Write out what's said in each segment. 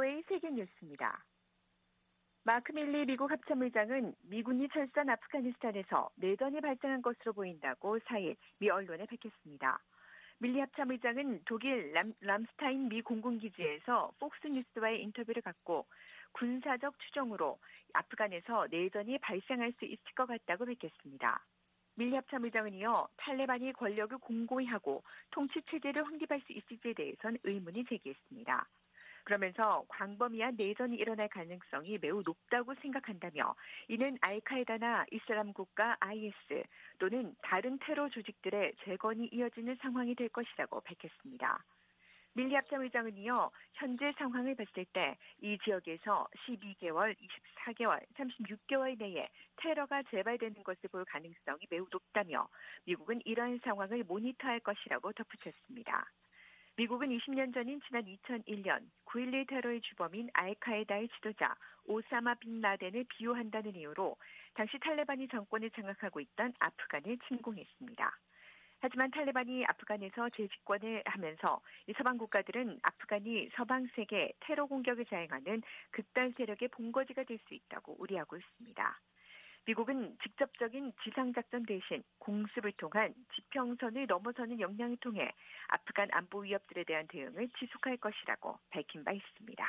VOA 세계뉴스입니다. 마크 밀리 미국 합참의장은 미군이 철수한 아프가니스탄에서 내전이 발생한 것으로 보인다고 4일 미 언론에 밝혔습니다. 밀리 합참의장은 독일 람스타인 미 공군기지에서 폭스뉴스와의 인터뷰를 갖고 군사적 추정으로 아프간에서 내전이 발생할 수 있을 것 같다고 밝혔습니다. 밀리 합참의장은 이어 탈레반이 권력을 공고히 하고 통치체제를 확립할 수 있을지에 대해서는 의문이 제기했습니다. 그러면서 광범위한 내전이 일어날 가능성이 매우 높다고 생각한다며 이는 알카에다나 이슬람 국가 IS 또는 다른 테러 조직들의 재건이 이어지는 상황이 될 것이라고 밝혔습니다. 밀리 합참의장은 이어 현재 상황을 봤을 때 이 지역에서 12개월, 24개월, 36개월 내에 테러가 재발되는 것을 볼 가능성이 매우 높다며 미국은 이러한 상황을 모니터할 것이라고 덧붙였습니다. 미국은 20년 전인 지난 2001년 9.11 테러의 주범인 알카에다의 지도자 오사마 빈 라덴을 비호한다는 이유로 당시 탈레반이 정권을 장악하고 있던 아프간을 침공했습니다. 하지만 탈레반이 아프간에서 재집권을 하면서 서방 국가들은 아프간이 서방 세계 테러 공격을 자행하는 극단 세력의 본거지가 될 수 있다고 우려하고 있습니다. 미국은 직접적인 지상작전 대신 공습을 통한 지평선을 넘어서는 역량을 통해 아프간 안보 위협들에 대한 대응을 지속할 것이라고 밝힌 바 있습니다.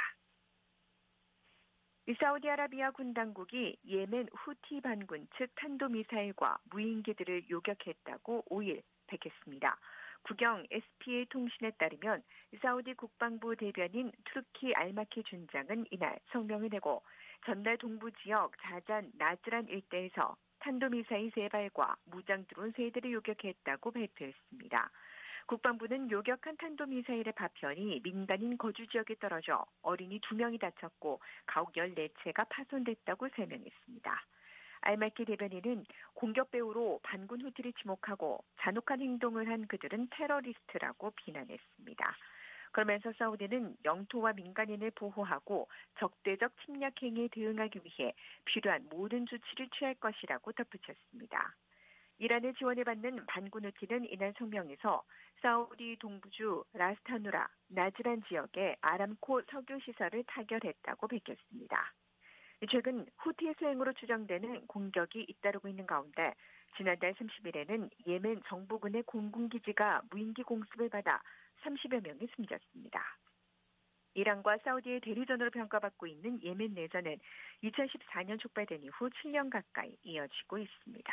사우디아라비아 군 당국이 예멘 후티 반군 측 탄도미사일과 무인기들을 요격했다고 5일 밝혔습니다. 국영 SPA 통신에 따르면 사우디 국방부 대변인 투르키 알마키 준장은 이날 성명을 내고 전날 동부 지역 자잔 나즈란 일대에서 탄도미사일 3발과 무장 드론 3대를 요격했다고 발표했습니다. 국방부는 요격한 탄도미사일의 파편이 민간인 거주 지역에 떨어져 어린이 2명이 다쳤고 가옥 14채가 파손됐다고 설명했습니다. 알마키 대변인은 공격 배후로 반군 후티를 지목하고 잔혹한 행동을 한 그들은 테러리스트라고 비난했습니다. 그러면서 사우디는 영토와 민간인을 보호하고 적대적 침략 행위에 대응하기 위해 필요한 모든 조치를 취할 것이라고 덧붙였습니다. 이란의 지원을 받는 반군 후티는 이날 성명에서 사우디 동부주 라스타누라, 나즈란 지역의 아람코 석유 시설을 타결했다고 밝혔습니다. 최근 후티의 수행으로 추정되는 공격이 잇따르고 있는 가운데 지난달 30일에는 예멘 정부군의 공군기지가 무인기 공습을 받아 30여 명이 숨졌습니다. 이란과 사우디의 대리전으로 평가받고 있는 예멘 내전은 2014년 촉발된 이후 7년 가까이 이어지고 있습니다.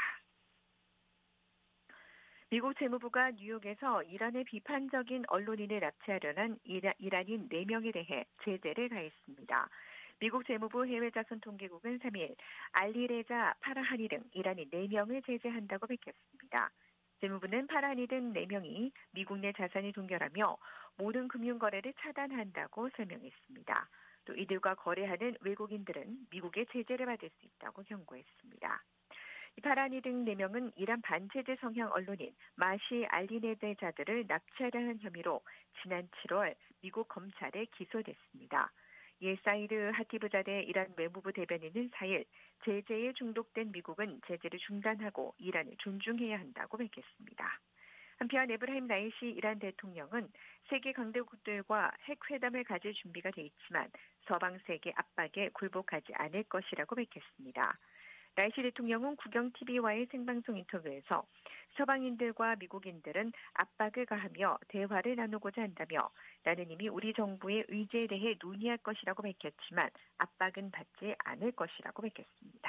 미국 재무부가 뉴욕에서 이란의 비판적인 언론인을 납치하려는 이란인 4명에 대해 제재를 가했습니다. 미국 재무부 해외자선통계국은 3일 알리레자 파라하니 등 이란인 4명을 제재한다고 밝혔습니다. 재무부는 파라하니 등 4명이 미국 내 자산이 동결하며 모든 금융거래를 차단한다고 설명했습니다. 또 이들과 거래하는 외국인들은 미국의 제재를 받을 수 있다고 경고했습니다. 파라하니 등 4명은 이란 반체제 성향 언론인 마시 알리네데자들을 납치하려는 혐의로 지난 7월 미국 검찰에 기소됐습니다. 예 사이르 하티브자데 이란 외무부 대변인은 4일 제재에 중독된 미국은 제재를 중단하고 이란을 존중해야 한다고 밝혔습니다. 한편 에브라임 라이시 이란 대통령은 세계 강대국들과 핵회담을 가질 준비가 돼 있지만 서방 세계 압박에 굴복하지 않을 것이라고 밝혔습니다. 라이시 대통령은 국영TV와의 생방송 인터뷰에서 서방인들과 미국인들은 압박을 가하며 대화를 나누고자 한다며 나는 이미 우리 정부의 의지에 대해 논의할 것이라고 밝혔지만 압박은 받지 않을 것이라고 밝혔습니다.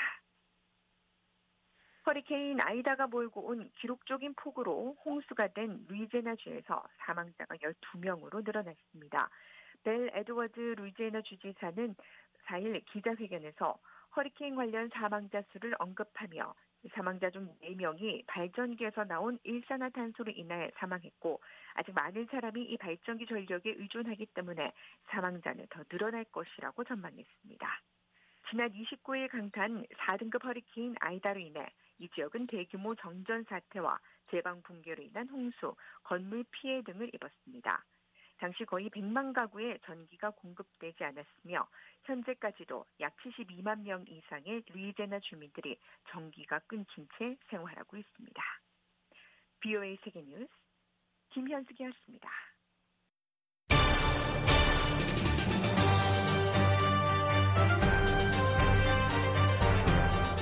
허리케인 아이다가 몰고 온 기록적인 폭우로 홍수가 된 루이지애나주에서 사망자가 12명으로 늘어났습니다. 벨 에드워드 루이지애나 주지사는 4일 기자회견에서 허리케인 관련 사망자 수를 언급하며 사망자 중 4명이 발전기에서 나온 일산화탄소로 인해 사망했고 아직 많은 사람이 이 발전기 전력에 의존하기 때문에 사망자는 더 늘어날 것이라고 전망했습니다. 지난 29일 강타한 4등급 허리케인 아이다로 인해 이 지역은 대규모 정전 사태와 제방 붕괴로 인한 홍수, 건물 피해 등을 입었습니다. 당시 거의 100만 가구에 전기가 공급되지 않았으며 현재까지도 약 72만 명 이상의 루이지애나 주민들이 전기가 끊긴 채 생활하고 있습니다. VOA 세계뉴스 김현숙이었습니다.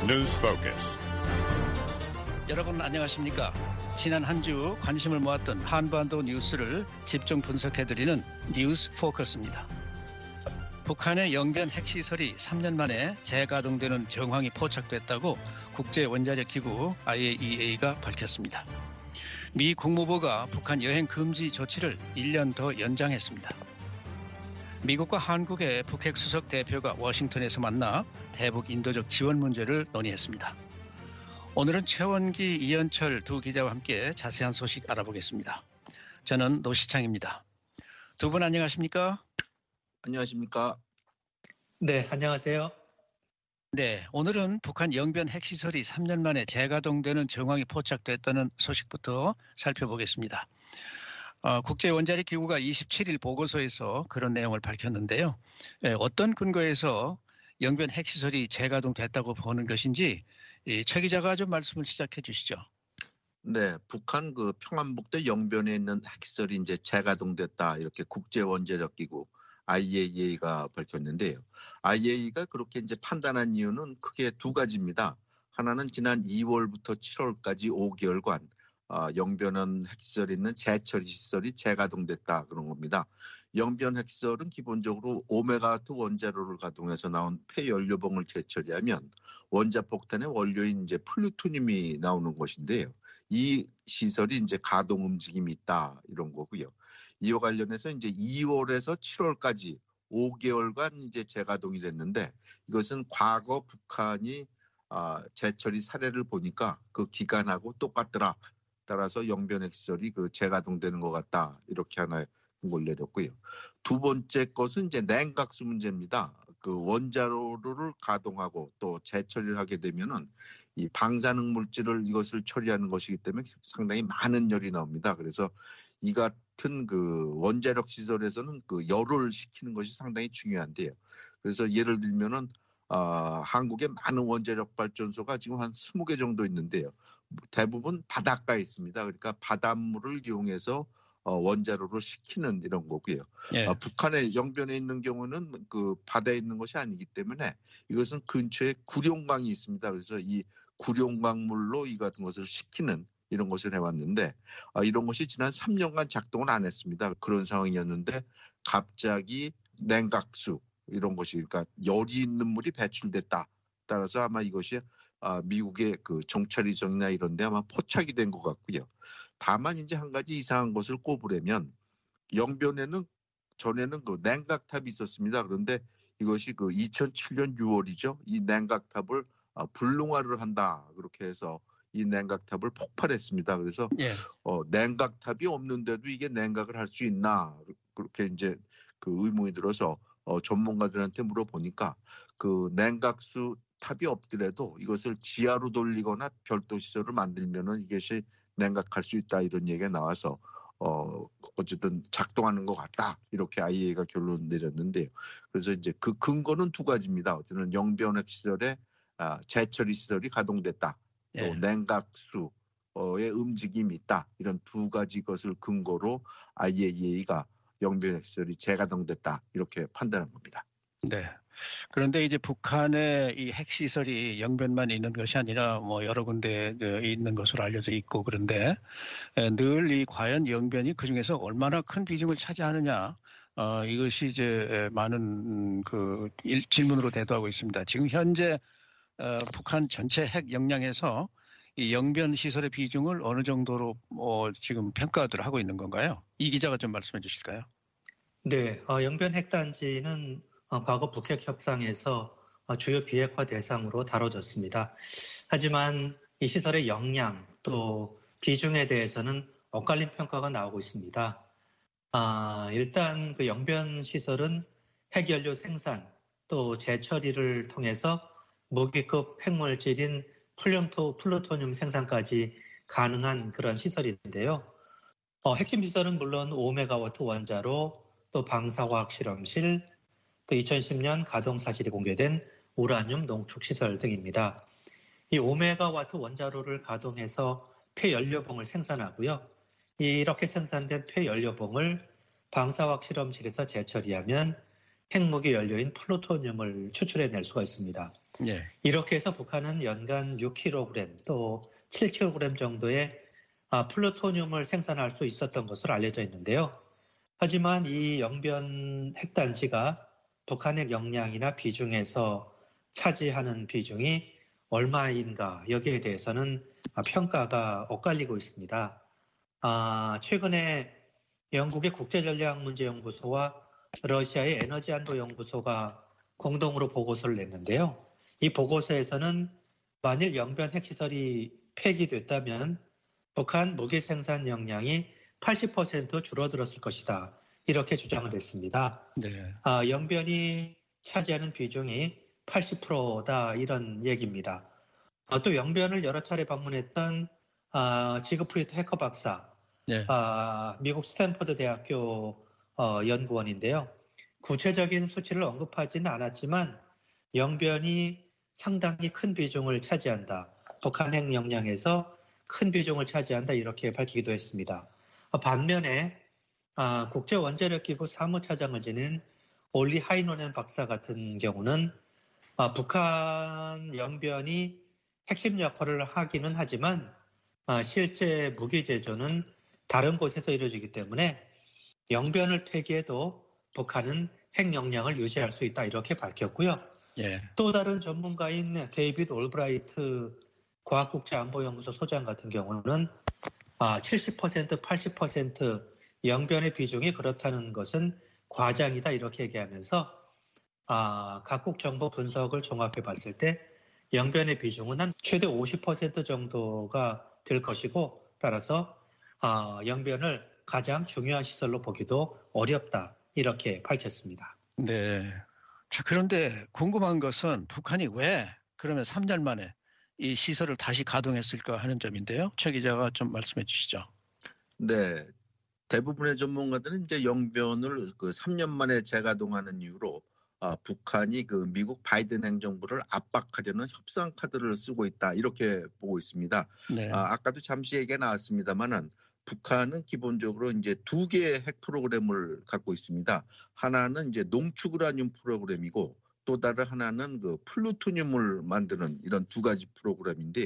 News Focus. 여러분 안녕하십니까? 지난 한 주 관심을 모았던 한반도 뉴스를 집중 분석해드리는 뉴스 포커스입니다. 북한의 영변 핵시설이 3년 만에 재가동되는 정황이 포착됐다고 국제원자력기구 IAEA가 밝혔습니다. 미 국무부가 북한 여행 금지 조치를 1년 더 연장했습니다. 미국과 한국의 북핵 수석 대표가 워싱턴에서 만나 대북 인도적 지원 문제를 논의했습니다. 오늘은 최원기, 이현철 두 기자와 함께 자세한 소식 알아보겠습니다. 저는 노시창입니다. 두 분 안녕하십니까? 안녕하십니까? 네, 안녕하세요. 네, 오늘은 북한 영변 핵시설이 3년 만에 재가동되는 정황이 포착됐다는 소식부터 살펴보겠습니다. 국제원자력기구가 27일 보고서에서 그런 내용을 밝혔는데요. 어떤 근거에서 영변 핵시설이 재가동됐다고 보는 것인지 최 기자가 좀 말씀을 시작해 주시죠. 네, 북한 그 평안북도 영변에 있는 핵시설이 이제 재가동됐다 이렇게 국제원자력기구 IAEA가 밝혔는데요. IAEA가 그렇게 이제 판단한 이유는 크게 두 가지입니다. 하나는 지난 2월부터 7월까지 5개월간 영변원 핵시설이 있는 재처리 시설이 재가동됐다 그런 겁니다. 영변 핵시설은 기본적으로 오메가2 원자로를 가동해서 나온 폐연료봉을 재처리하면 원자폭탄의 원료인 이제 플루토늄이 나오는 것인데요. 이 시설이 이제 가동 움직임이 있다 이런 거고요. 이와 관련해서 이제 2월에서 7월까지 5개월간 이제 재가동이 됐는데 이것은 과거 북한이 재처리 사례를 보니까 그 기간하고 똑같더라. 따라서 영변 핵시설이 그 재가동되는 것 같다 이렇게 하나 걸 내렸고요. 두 번째 것은 이제 냉각수 문제입니다. 그 원자로를 가동하고 또 재처리를 하게 되면은 이 방사능 물질을 이것을 처리하는 것이기 때문에 상당히 많은 열이 나옵니다. 그래서 이 같은 그 원자력 시설에서는 그 열을 식히는 것이 상당히 중요한데요. 그래서 예를 들면은 한국에 많은 원자력 발전소가 지금 한 20개 정도 있는데요. 대부분 바닷가에 있습니다. 그러니까 바닷물을 이용해서 원자로를 식히는 이런 거고요. 예. 북한의 영변에 있는 경우는 그 바다에 있는 것이 아니기 때문에 이것은 근처에 구룡강이 있습니다. 그래서 이 구룡강물로 이 같은 것을 식히는 이런 것을 해왔는데 이런 것이 지난 3년간 작동을 안 했습니다. 그런 상황이었는데 갑자기 냉각수 이런 것이 그러니까 열이 있는 물이 배출됐다. 따라서 아마 이것이 미국의 그 정찰위성이나 이런 데 아마 포착이 된 것 같고요. 다만 이제 한 가지 이상한 것을 꼽으려면 영변에는 전에는 그 냉각탑이 있었습니다. 그런데 이것이 그 2007년 6월이죠. 이 냉각탑을 불능화를 한다. 그렇게 해서 이 냉각탑을 폭발했습니다. 그래서 예. 냉각탑이 없는데도 이게 냉각을 할 수 있나 그렇게 이제 그 의문이 들어서 전문가들한테 물어보니까 그 냉각수 탑이 없더라도 이것을 지하로 돌리거나 별도 시설을 만들면은 이것이 냉각할 수 있다 이런 얘기가 나와서 어쨌든 작동하는 것 같다 이렇게 IAEA가 결론 내렸는데요. 그래서 이제 그 근거는 두 가지입니다. 어쨌든 영변핵 시설에 재처리 시설이 가동됐다. 또 예. 냉각수의 움직임이 있다. 이런 두 가지 것을 근거로 IAEA가 영변핵 시설이 재가동됐다 이렇게 판단한 겁니다. 네. 그런데 이제 북한의 이 핵시설이 영변만 있는 것이 아니라 뭐 여러 군데 있는 것으로 알려져 있고 그런데 늘 이 과연 영변이 그 중에서 얼마나 큰 비중을 차지하느냐 이것이 이제 많은 그 질문으로 대두하고 있습니다. 지금 현재 북한 전체 핵 역량에서 이 영변 시설의 비중을 어느 정도로 지금 평가들 하고 있는 건가요? 이 기자가 좀 말씀해 주실까요? 네, 영변 핵단지는 과거 북핵 협상에서 주요 비핵화 대상으로 다뤄졌습니다. 하지만 이 시설의 역량 또 비중에 대해서는 엇갈린 평가가 나오고 있습니다. 일단 그 영변 시설은 핵연료 생산 또 재처리를 통해서 무기급 핵물질인 플루토늄 생산까지 가능한 그런 시설인데요. 핵심 시설은 물론 5메가와트 원자로 또 방사화학 실험실 또 2010년 가동 사실이 공개된 우라늄 농축 시설 등입니다. 이 5메가와트 원자로를 가동해서 폐연료봉을 생산하고요. 이렇게 생산된 폐연료봉을 방사화학 실험실에서 재처리하면 핵무기 연료인 플루토늄을 추출해낼 수가 있습니다. 예. 이렇게 해서 북한은 연간 6kg 또 7kg 정도의 플루토늄을 생산할 수 있었던 것으로 알려져 있는데요. 하지만 이 영변 핵단지가 북한의 역량이나 비중에서 차지하는 비중이 얼마인가 여기에 대해서는 평가가 엇갈리고 있습니다. 최근에 영국의 국제전략문제연구소와 러시아의 에너지안보연구소가 공동으로 보고서를 냈는데요. 이 보고서에서는 만일 영변 핵시설이 폐기됐다면 북한 무기 생산 역량이 80% 줄어들었을 것이다. 이렇게 주장을 했습니다. 네. 영변이 차지하는 비중이 80%다 이런 얘기입니다. 또 영변을 여러 차례 방문했던 지그프리드 해커 박사, 네. 미국 스탠퍼드 대학교 연구원인데요. 구체적인 수치를 언급하지는 않았지만 영변이 상당히 큰 비중을 차지한다. 북한 핵 역량에서 큰 비중을 차지한다 이렇게 밝히기도 했습니다. 반면에 국제원자력기구 사무차장을 지낸 올리 하이노넨 박사 같은 경우는 북한 영변이 핵심 역할을 하기는 하지만 실제 무기 제조는 다른 곳에서 이루어지기 때문에 영변을 폐기해도 북한은 핵 역량을 유지할 수 있다 이렇게 밝혔고요. 예. 또 다른 전문가인 데이비드 올브라이트 과학국제안보연구소 소장 같은 경우는 70%, 80% 영변의 비중이 그렇다는 것은 과장이다 이렇게 얘기하면서 각국 정보 분석을 종합해 봤을 때 영변의 비중은 한 최대 50% 정도가 될 것이고 따라서 영변을 가장 중요한 시설로 보기도 어렵다 이렇게 밝혔습니다. 네. 자, 그런데 궁금한 것은 북한이 왜 그러면 3년 만에 이 시설을 다시 가동했을까 하는 점인데요. 최 기자가 좀 말씀해 주시죠. 네. 대부분의 전문가들은 이제 영변을 3년 만에 재가동하는 이유로 북한이 미국 바이든 행정부를 압박하려는 협상 카드를 쓰고 있다 이렇게 보고 있습니다. 네. 아까도 잠시 얘기가 나왔습니다만은 북한은 기본적으로 이제 두 개의 핵 프로그램을 갖고 있습니다. 하나는 이제 농축 우라늄 프로그램이고 또 다른 하나는 플루토늄을 만드는 이런 두 가지 프로그램인데요.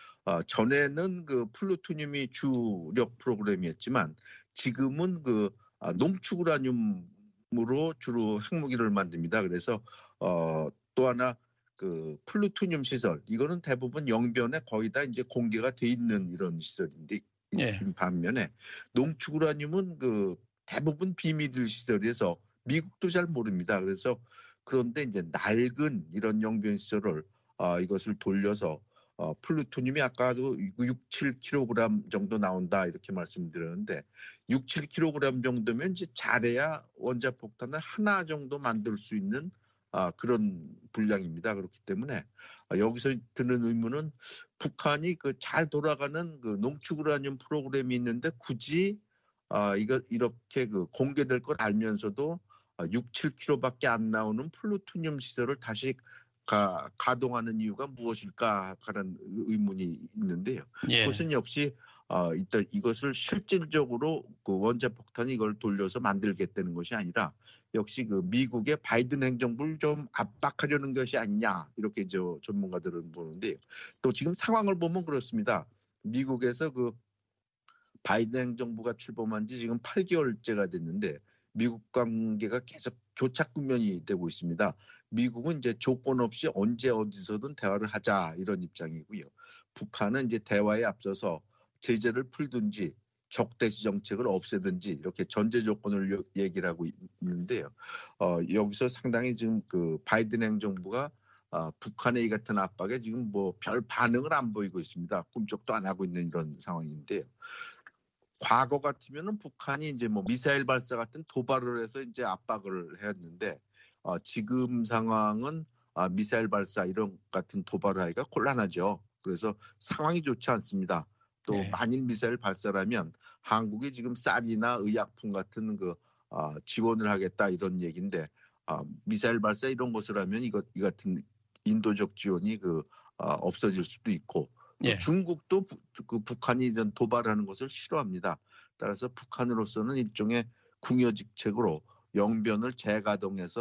전에는 플루토늄이 주력 프로그램이었지만 지금은 농축 우라늄으로 주로 핵무기를 만듭니다. 그래서 또 하나 플루토늄 시설 이거는 대부분 영변에 거의 다 이제 공개가 돼 있는 이런 시설인데 예. 반면에 농축 우라늄은 대부분 비밀 시설에서 미국도 잘 모릅니다. 그래서 그런데 이제 낡은 이런 영변 시설을 이것을 돌려서 플루토늄이 아까도 6, 7kg 정도 나온다 이렇게 말씀드렸는데 6, 7kg 정도면 이제 잘해야 원자폭탄을 하나 정도 만들 수 있는 그런 분량입니다. 그렇기 때문에 여기서 드는 의문은 북한이 잘 돌아가는 농축 우라늄 프로그램이 있는데 굳이 이거 이렇게 공개될 걸 알면서도 6, 7kg밖에 안 나오는 플루토늄 시설을 다시 가동하는 이유가 무엇일까 하는 의문이 있는데요. 예. 그것은 역시 일단 이것을 실질적으로 원자폭탄이 이걸 돌려서 만들겠다는 것이 아니라 역시 미국의 바이든 행정부를 좀 압박하려는 것이 아니냐 이렇게 전문가들은 보는데요. 또 지금 상황을 보면 그렇습니다. 미국에서 바이든 행정부가 출범한 지 지금 8개월째가 됐는데 미국 관계가 계속 교착 국면이 되고 있습니다. 미국은 이제 조건 없이 언제 어디서든 대화를 하자 이런 입장이고요. 북한은 이제 대화에 앞서서 제재를 풀든지 적대시 정책을 없애든지 이렇게 전제 조건을 얘기를 하고 있는데요. 여기서 상당히 지금 바이든 행정부가 북한의 이 같은 압박에 지금 별 반응을 안 보이고 있습니다. 꿈쩍도 안 하고 있는 이런 상황인데요. 과거 같으면은 북한이 이제 미사일 발사 같은 도발을 해서 이제 압박을 했는데 지금 상황은 미사일 발사 이런 같은 도발을 하기가 곤란하죠. 그래서 상황이 좋지 않습니다. 또 네. 만일 미사일 발사라면 한국이 지금 쌀이나 의약품 같은 지원을 하겠다 이런 얘기인데 미사일 발사 이런 것을 하면 이 같은 인도적 지원이 없어질 수도 있고 예. 중국도 북한이 이런 도발하는 것을 싫어합니다. 따라서 북한으로서는 일종의 궁여직책으로 영변을 재가동해서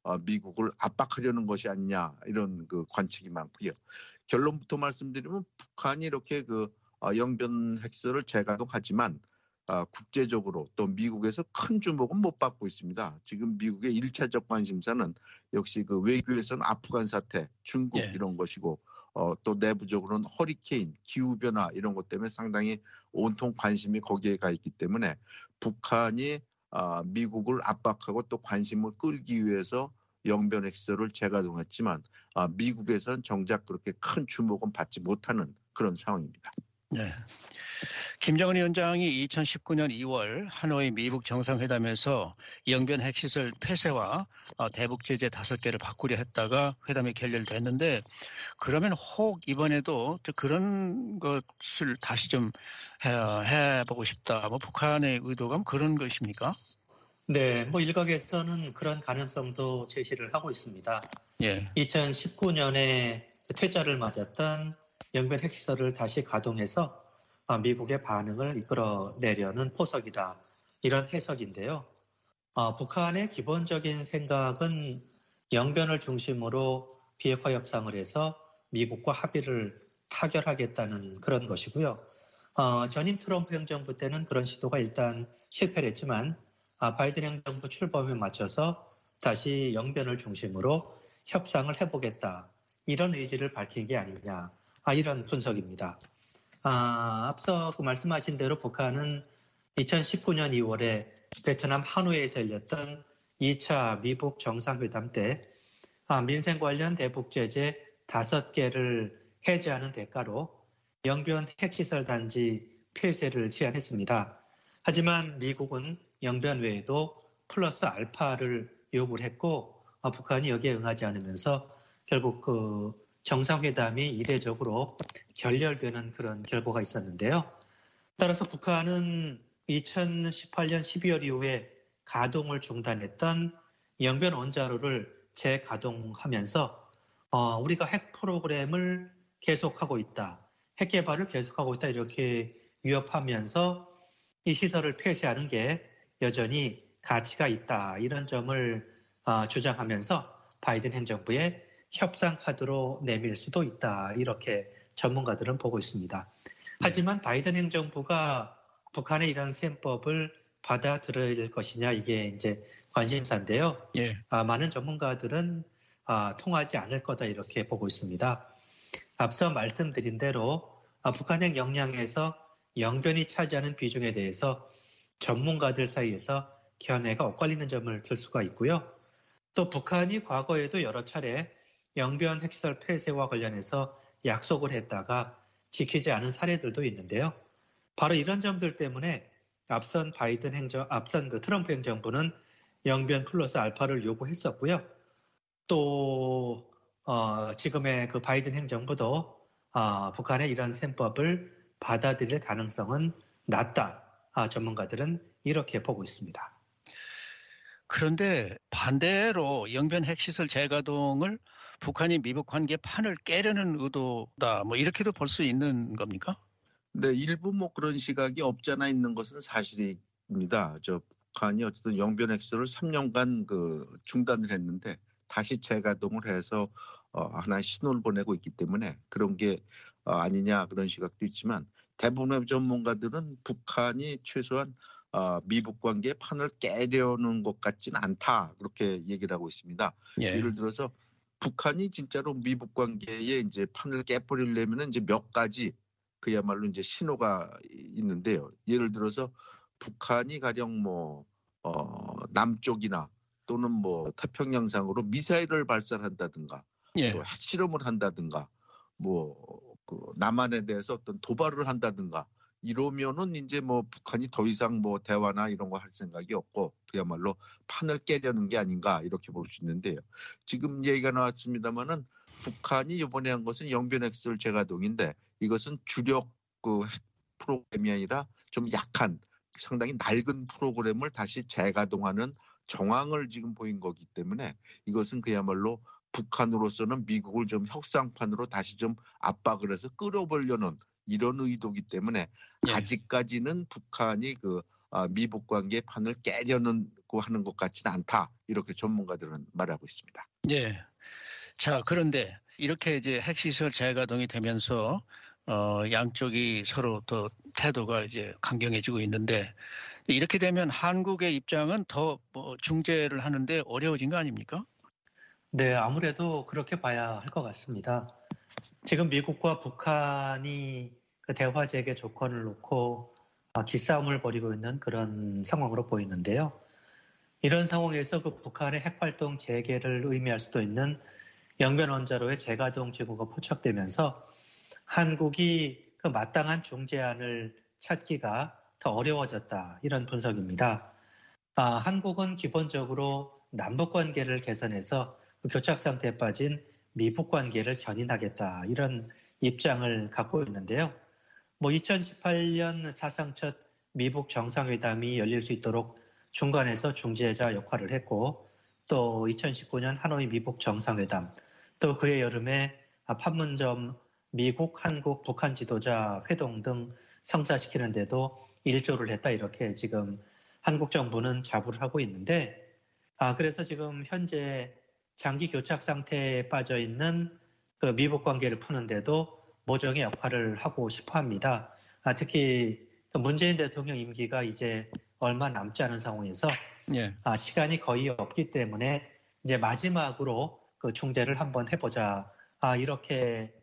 미국을 압박하려는 것이 아니냐 이런 그 관측이 많고요. 결론부터 말씀드리면 북한이 이렇게 영변 핵실을 재가동하지만 국제적으로 또 미국에서 큰 주목은 못 받고 있습니다. 지금 미국의 1차적 관심사는 역시 그 외교에서는 아프간 사태, 중국 이런 것이고 또 내부적으로는 허리케인, 기후변화 이런 것 때문에 상당히 온통 관심이 거기에 가 있기 때문에 북한이 미국을 압박하고 또 관심을 끌기 위해서 영변 핵실을 재가동했지만 미국에서는 정작 그렇게 큰 주목은 받지 못하는 그런 상황입니다. 네. 김정은 위원장이 2019년 2월 하노이 미북 정상회담에서 영변 핵시설 폐쇄와 대북 제재 5개를 바꾸려 했다가 회담이 결렬됐는데 그러면 혹 이번에도 그런 것을 다시 좀 해보고 싶다. 북한의 의도가 그런 것입니까? 네, 일각에서는 그런 가능성도 제시를 하고 있습니다. 예. 2019년에 퇴짜를 맞았던 영변 핵시설을 다시 가동해서 미국의 반응을 이끌어내려는 포석이다. 이런 해석인데요. 북한의 기본적인 생각은 영변을 중심으로 비핵화 협상을 해서 미국과 합의를 타결하겠다는 그런 것이고요. 전임 트럼프 행정부 때는 그런 시도가 일단 실패를 했지만 바이든 행정부 출범에 맞춰서 다시 영변을 중심으로 협상을 해보겠다. 이런 의지를 밝힌 게 아니냐. 이런 분석입니다. 앞서 말씀하신 대로 북한은 2019년 2월에 베트남 하노이에서 열렸던 2차 미북 정상회담 때 민생 관련 대북 제재 5개를 해제하는 대가로 영변 핵시설 단지 폐쇄를 제안했습니다. 하지만 미국은 영변 외에도 플러스 알파를 요구를 했고 북한이 여기에 응하지 않으면서 결국 그 정상회담이 이례적으로 결렬되는 그런 결과가 있었는데요. 따라서 북한은 2018년 12월 이후에 가동을 중단했던 영변 원자로를 재가동하면서 우리가 핵 프로그램을 계속하고 있다. 핵 개발을 계속하고 있다. 이렇게 위협하면서 이 시설을 폐쇄하는 게 여전히 가치가 있다. 이런 점을 주장하면서 바이든 행정부의 협상 카드로 내밀 수도 있다. 이렇게 전문가들은 보고 있습니다. 하지만 바이든 행정부가 북한의 이런 셈법을 받아들일 것이냐 이게 이제 관심사인데요. 예. 많은 전문가들은 통하지 않을 거다 이렇게 보고 있습니다. 앞서 말씀드린 대로 북한의 역량에서 영변이 차지하는 비중에 대해서 전문가들 사이에서 견해가 엇갈리는 점을 들 수가 있고요. 또 북한이 과거에도 여러 차례 영변 핵시설 폐쇄와 관련해서 약속을 했다가 지키지 않은 사례들도 있는데요. 바로 이런 점들 때문에 앞선 그 트럼프 행정부는 영변 플러스 알파를 요구했었고요. 또 지금의 그 바이든 행정부도 북한의 이런 셈법을 받아들일 가능성은 낮다. 전문가들은 이렇게 보고 있습니다. 그런데 반대로 영변 핵시설 재가동을 북한이 미북 관계 판을 깨려는 의도다. 이렇게도 볼 수 있는 겁니까? 네, 일부 그런 시각이 없잖아 있는 것은 사실입니다. 북한이 어쨌든 영변 핵실을 3년간 중단을 했는데 다시 재가동을 해서 하나의 신호를 보내고 있기 때문에 그런 게 아니냐 그런 시각도 있지만 대부분의 전문가들은 북한이 최소한 미북 관계의 판을 깨려는 것 같지는 않다 그렇게 얘기를 하고 있습니다. 예. 예를 들어서 북한이 진짜로 미북 관계에 이제 판을 깨버리려면 이제 몇 가지 그야말로 이제 신호가 있는데요. 예를 들어서 북한이 가령 남쪽이나 또는 태평양상으로 미사일을 발사한다든가 예. 또 핵실험을 한다든가 남한에 대해서 어떤 도발을 한다든가 이러면은 이제 북한이 더 이상 대화나 이런 거 할 생각이 없고 그야말로 판을 깨려는 게 아닌가 이렇게 볼 수 있는데요. 지금 얘기가 나왔습니다마는 북한이 이번에 한 것은 영변 핵시설 재가동인데 이것은 주력 핵 프로그램이 아니라 좀 약한 상당히 낡은 프로그램을 다시 재가동하는 정황을 지금 보인 거기 때문에 이것은 그야말로 북한으로서는 미국을 좀 협상판으로 다시 좀 압박을 해서 끌어보려는 이런 의도이기 때문에 예. 아직까지는 북한이 미북 관계의 판을 깨려고 하는 것 같지는 않다. 이렇게 전문가들은 말하고 있습니다. 예. 자, 그런데 이렇게 이제 핵시설 재가동이 되면서 양쪽이 서로 더 태도가 이제 강경해지고 있는데 이렇게 되면 한국의 입장은 더 중재를 하는데 어려워진 거 아닙니까? 네, 아무래도 그렇게 봐야 할 것 같습니다. 지금 미국과 북한이 그 대화 재개 조건을 놓고 기싸움을 벌이고 있는 그런 상황으로 보이는데요. 이런 상황에서 그 북한의 핵활동 재개를 의미할 수도 있는 영변원자로의 재가동 징후가 포착되면서 한국이 그 마땅한 중재안을 찾기가 더 어려워졌다. 이런 분석입니다. 한국은 기본적으로 남북 관계를 개선해서 교착 상태에 빠진 미북 관계를 견인하겠다. 이런 입장을 갖고 있는데요. 2018년 사상 첫 미북 정상회담이 열릴 수 있도록 중간에서 중재자 역할을 했고 또 2019년 하노이 미북 정상회담 또 그해 여름에 판문점 미국, 한국, 북한 지도자 회동 등 성사시키는 데도 일조를 했다. 이렇게 지금 한국 정부는 자부를 하고 있는데 그래서 지금 현재 장기 교착 상태에 빠져 있는 그 미북 관계를 푸는데도 모종의 역할을 하고 싶어 합니다. 특히 문재인 대통령 임기가 이제 얼마 남지 않은 상황에서 예. 시간이 거의 없기 때문에 이제 마지막으로 그 중재를 한번 해보자. 이렇게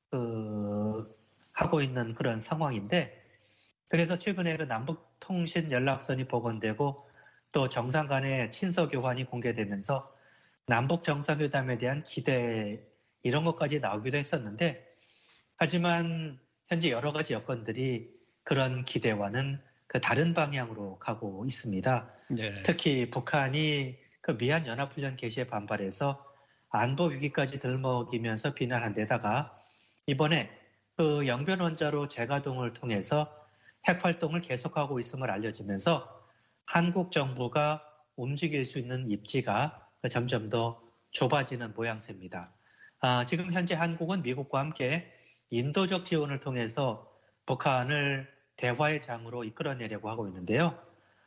하고 있는 그런 상황인데 그래서 최근에 그 남북통신 연락선이 복원되고 또 정상 간의 친서 교환이 공개되면서 남북 정상회담에 대한 기대 이런 것까지 나오기도 했었는데 하지만 현재 여러 가지 여건들이 그런 기대와는 그 다른 방향으로 가고 있습니다. 네. 특히 북한이 그 미한 연합훈련 개시에 반발해서 안보 위기까지 들먹이면서 비난한 데다가 이번에 그 영변원자로 재가동을 통해서 핵활동을 계속하고 있음을 알려지면서 한국 정부가 움직일 수 있는 입지가 점점 더 좁아지는 모양새입니다. 지금 현재 한국은 미국과 함께 인도적 지원을 통해서 북한을 대화의 장으로 이끌어내려고 하고 있는데요.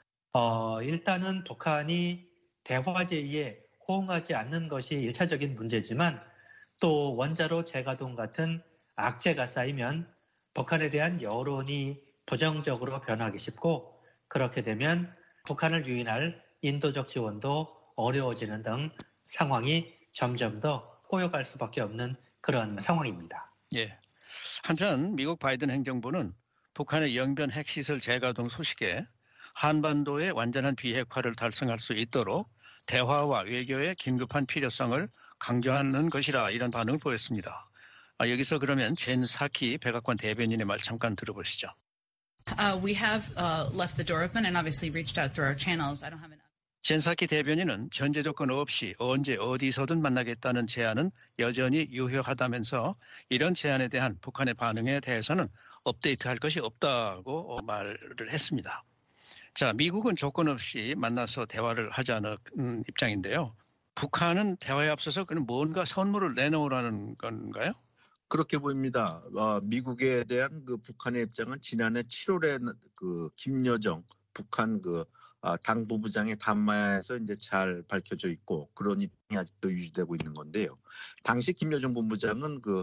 일단은 북한이 대화 제의에 호응하지 않는 것이 1차적인 문제지만 또 원자로 재가동 같은 악재가 쌓이면 북한에 대한 여론이 부정적으로 변하기 쉽고 그렇게 되면 북한을 유인할 인도적 지원도 어려워지는 등 상황이 점점 더 꼬여갈 수밖에 없는 그런 상황입니다. 예. 한편 미국 바이든 행정부는 북한의 영변 핵시설 재가동 소식에 한반도의 완전한 비핵화를 달성할 수 있도록 대화와 외교의 긴급한 필요성을 강조하는 것이라 이런 반응을 보였습니다. 여기서 그러면 젠 사키 백악관 대변인의 말 잠깐 들어보시죠. We have left the door open and obviously reached out through our channels. I don't have an 젠 사키 대변인은 전제 조건 없이 언제 어디서든 만나겠다는 제안은 여전히 유효하다면서 이런 제안에 대한 북한의 반응에 대해서는 업데이트할 것이 없다고 말을 했습니다. 자, 미국은 조건 없이 만나서 대화를 하자는 입장인데요. 북한은 대화에 앞서서 그럼 뭔가 선물을 내놓으라는 건가요? 그렇게 보입니다. 미국에 대한 그 북한의 입장은 지난해 7월에 그 김여정 북한 그 당부부장의 담화에서 이제 잘 밝혀져 있고 그런 입장이 아직도 유지되고 있는 건데요. 당시 김여정 본부장은 그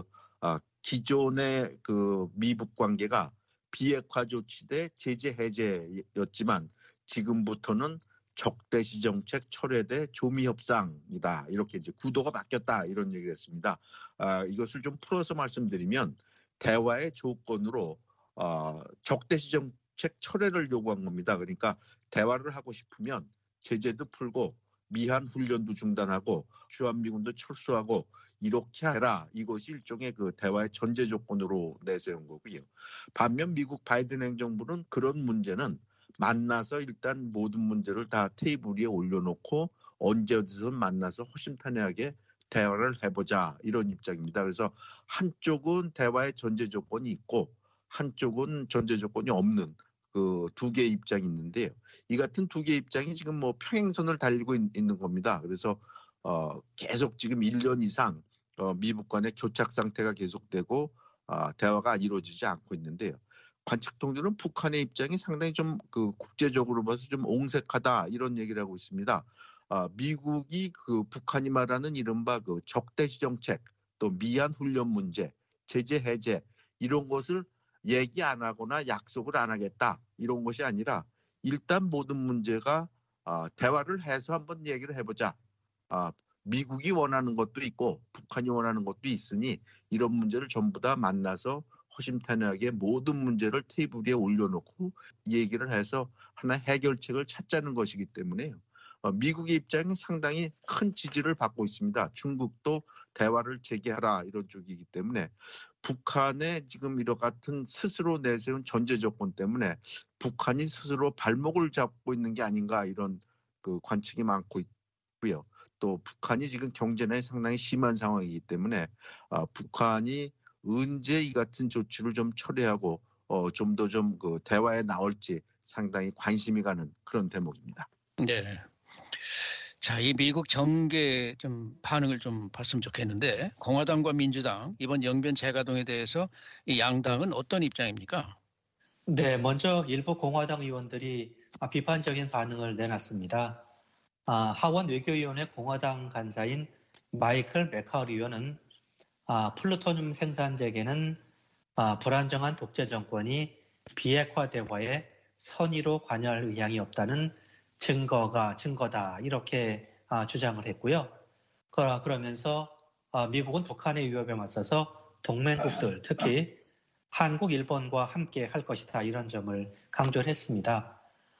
기존의 그 미북 관계가 비핵화 조치 대 제재 해제였지만 지금부터는 적대시 정책 철회대 조미 협상이다. 이렇게 이제 구도가 바뀌었다. 이런 얘기를 했습니다. 이것을 좀 풀어서 말씀드리면 대화의 조건으로 적대시 정책 철회를 요구한 겁니다. 그러니까 대화를 하고 싶으면 제재도 풀고 미한 훈련도 중단하고 주한미군도 철수하고 이렇게 해라. 이것이 일종의 그 대화의 전제 조건으로 내세운 거고요. 반면 미국 바이든 행정부는 그런 문제는 만나서 일단 모든 문제를 다 테이블 위에 올려놓고 언제 어디서 만나서 호심탄회하게 대화를 해보자 이런 입장입니다. 그래서 한쪽은 대화의 전제 조건이 있고 한쪽은 전제 조건이 없는 그 두 개의 입장이 있는데요. 이 같은 두 개의 입장이 지금 뭐 평행선을 달리고 있는 겁니다. 그래서 계속 지금 1년 이상 미북 간의 교착 상태가 계속되고 대화가 이루어지지 않고 있는데요. 관측통들은 북한의 입장이 상당히 좀 그 국제적으로 봐서 좀 옹색하다 이런 얘기를 하고 있습니다. 미국이 그 북한이 말하는 이른바 그 적대시 정책, 또 미한 훈련 문제, 제재 해제 이런 것을 얘기 안 하거나 약속을 안 하겠다 이런 것이 아니라 일단 모든 문제가 대화를 해서 한번 얘기를 해보자. 미국이 원하는 것도 있고 북한이 원하는 것도 있으니 이런 문제를 전부 다 만나서 허심탄회하게 모든 문제를 테이블 위에 올려놓고 얘기를 해서 하나의 해결책을 찾자는 것이기 때문에요. 미국의 입장이 상당히 큰 지지를 받고 있습니다. 중국도 대화를 재개하라 이런 쪽이기 때문에 북한의 지금 이런 같은 스스로 내세운 전제 조건 때문에 북한이 스스로 발목을 잡고 있는 게 아닌가 이런 그 관측이 많고 있고요. 또 북한이 지금 경제난이 상당히 심한 상황이기 때문에 북한이 언제 이 같은 조치를 좀 철회하고 좀 더 좀 그 대화에 나올지 상당히 관심이 가는 그런 대목입니다. 네. 자, 이 미국 정계 좀 반응을 좀 봤으면 좋겠는데 공화당과 민주당 이번 영변 재가동에 대해서 이 양당은 어떤 입장입니까? 네, 먼저 일부 공화당 의원들이 비판적인 반응을 내놨습니다. 하원 외교위원회 공화당 간사인 마이클 맥카울 의원은 플루토늄 생산 재개는 불안정한 독재 정권이 비핵화 대화에 선의로 관여할 의향이 없다는 증거다 이렇게 주장을 했고요. 그러면서 미국은 북한의 위협에 맞서서 동맹국들 특히 한국, 일본과 함께 할 것이다 이런 점을 강조를 했습니다.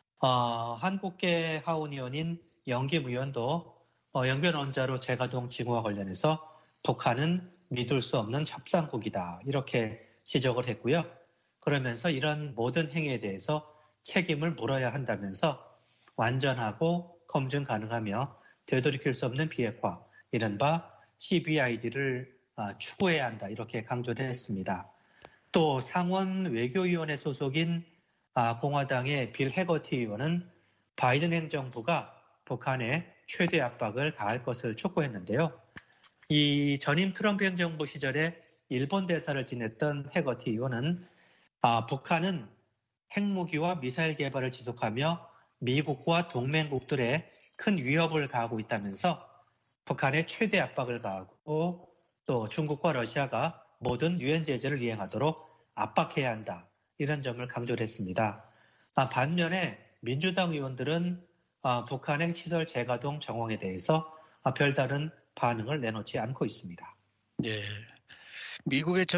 한국계 하원 의원인 영김 의원도 영변 원자로 재가동 징후와 관련해서 북한은 믿을 수 없는 협상국이다 이렇게 지적을 했고요. 그러면서 이런 모든 행위에 대해서 책임을 물어야 한다면서 완전하고 검증 가능하며 되돌이킬 수 없는 비핵화, 이른바 CBID를 추구해야 한다 이렇게 강조를 했습니다. 또 상원 외교위원회 소속인 공화당의 빌 해거티 의원은 바이든 행정부가 북한에 최대 압박을 가할 것을 촉구했는데요. 이 전임 트럼프 행정부 시절에 일본 대사를 지냈던 해거티 의원은 북한은 핵무기와 미사일 개발을 지속하며 미국과 동맹국들에 큰 위협을 가하고 있다면서 북한에 최대 압박을 가하고 또 중국과 러시아가 모든 유엔 제재를 이행하도록 압박해야 한다. 이런 점을 강조를 했습니다. 반면에 민주당 의원들은 북한의 핵시설 재가동 정황에 대해서 별다른 반응을 내놓지 않고 있습니다. 네. 미국의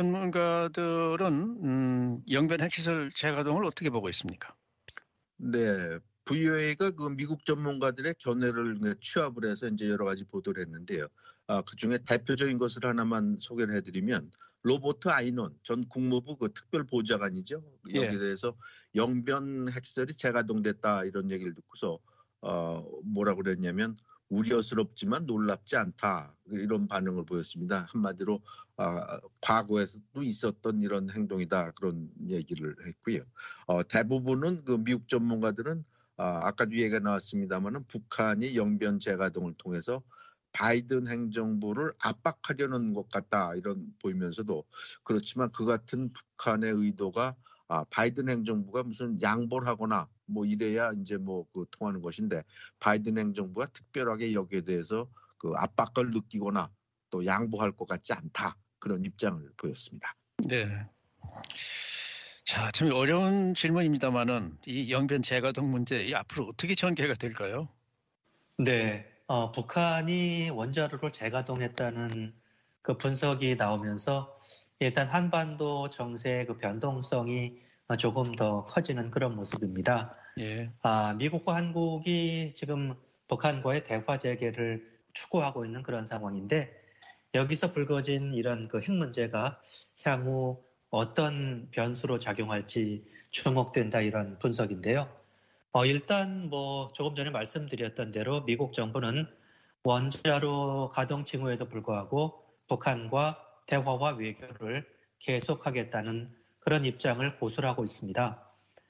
전문가들은 영변 핵시설 재가동을 어떻게 보고 있습니까? 네, VOA가 그 미국 전문가들의 견해를 취합을 해서 이제 여러 가지 보도를 했는데요. 그 중에 대표적인 것을 하나만 소개를 해드리면 로버트 아이논 전 국무부 그 특별보좌관이죠. 여기에 대해서 영변 핵시설이 재가동됐다 이런 얘기를 듣고서 뭐라고 그랬냐면 우려스럽지만 놀랍지 않다 이런 반응을 보였습니다. 한마디로 과거에서도 있었던 이런 행동이다 그런 얘기를 했고요. 대부분은 그 미국 전문가들은 아까도 얘기가 나왔습니다만은 북한이 영변 재가동을 통해서 바이든 행정부를 압박하려는 것 같다 이런 보이면서도 그렇지만 그 같은 북한의 의도가 바이든 행정부가 무슨 양보를 하거나 뭐 이래야 이제 뭐 그 통하는 것인데 바이든 행정부가 특별하게 여기에 대해서 그 압박을 느끼거나 또 양보할 것 같지 않다 그런 입장을 보였습니다. 네. 자, 참 어려운 질문입니다만은 이 영변 재가동 문제 앞으로 어떻게 전개가 될까요? 네, 북한이 원자로를 재가동했다는 그 분석이 나오면서 일단 한반도 정세의 그 변동성이 조금 더 커지는 그런 모습입니다. 예. 미국과 한국이 지금 북한과의 대화 재개를 추구하고 있는 그런 상황인데 여기서 불거진 이런 그 핵 문제가 향후 어떤 변수로 작용할지 주목된다 이런 분석인데요. 일단 뭐 조금 전에 말씀드렸던 대로 미국 정부는 원자로 가동 징후에도 불구하고 북한과 대화와 외교를 계속하겠다는 그런 입장을 고수하고 있습니다.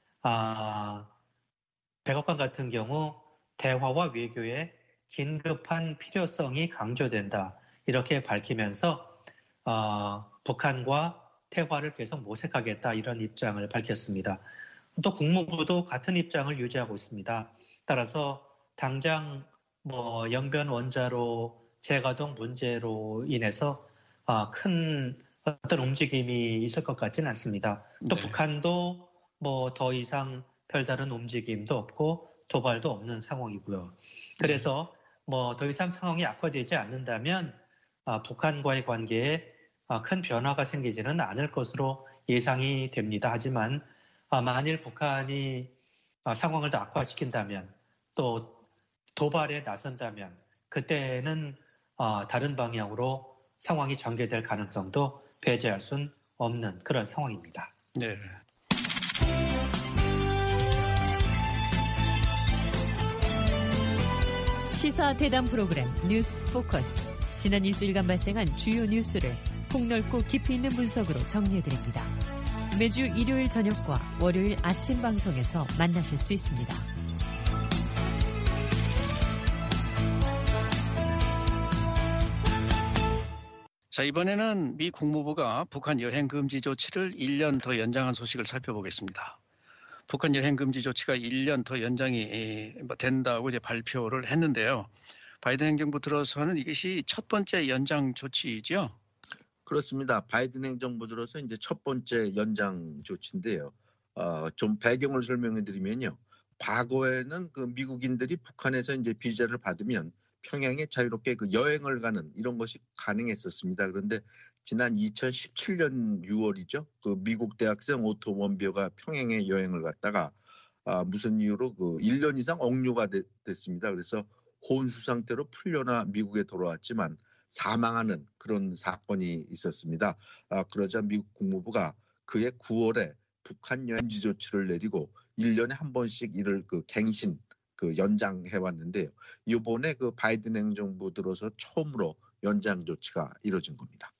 백악관 같은 경우 대화와 외교의 긴급한 필요성이 강조된다 이렇게 밝히면서 북한과 대화를 계속 모색하겠다 이런 입장을 밝혔습니다. 또 국무부도 같은 입장을 유지하고 있습니다. 따라서 당장 영변 원자로 재가동 문제로 인해서 큰 어떤 움직임이 있을 것 같지는 않습니다. 또 네. 북한도 더 이상 별다른 움직임도 없고 도발도 없는 상황이고요. 그래서 더 이상 상황이 악화되지 않는다면 북한과의 관계에 큰 변화가 생기지는 않을 것으로 예상이 됩니다. 하지만 만일 북한이 상황을 더 악화시킨다면 또 도발에 나선다면 그때는 다른 방향으로 상황이 전개될 가능성도 배제할 수는 없는 그런 상황입니다. 네. 시사 대담 프로그램 뉴스 포커스. 지난 일주일간 발생한 주요 뉴스를 폭넓고 깊이 있는 분석으로 정리해드립니다. 매주 일요일 저녁과 월요일 아침 방송에서 만나실 수 있습니다. 자, 이번에는 미 국무부가 북한 여행 금지 조치를 1년 더 연장한 소식을 살펴보겠습니다. 북한 여행 금지 조치가 1년 더 연장이 된다고 이제 발표를 했는데요. 바이든 행정부 들어서는 이것이 첫 번째 연장 조치이죠? 그렇습니다. 바이든 행정부 들어서 이제 첫 번째 연장 조치인데요. 좀 배경을 설명해 드리면요. 과거에는 그 미국인들이 북한에서 이제 비자를 받으면 평양에 자유롭게 그 여행을 가는 이런 것이 가능했었습니다. 그런데 지난 2017년 6월이죠. 그 미국 대학생 오토 원비어가 평양에 여행을 갔다가 무슨 이유로 그 1년 이상 억류가 됐습니다. 그래서 혼수 상태로 풀려나 미국에 돌아왔지만 사망하는 그런 사건이 있었습니다. 그러자 미국 국무부가 그해 9월에 북한 여행 금지 조치를 내리고 1년에 한 번씩 이를 그 갱신 연장해 왔는데요. 이번에 그 바이든 행정부 들어서 처음으로 연장 조치가 이뤄진 겁니다.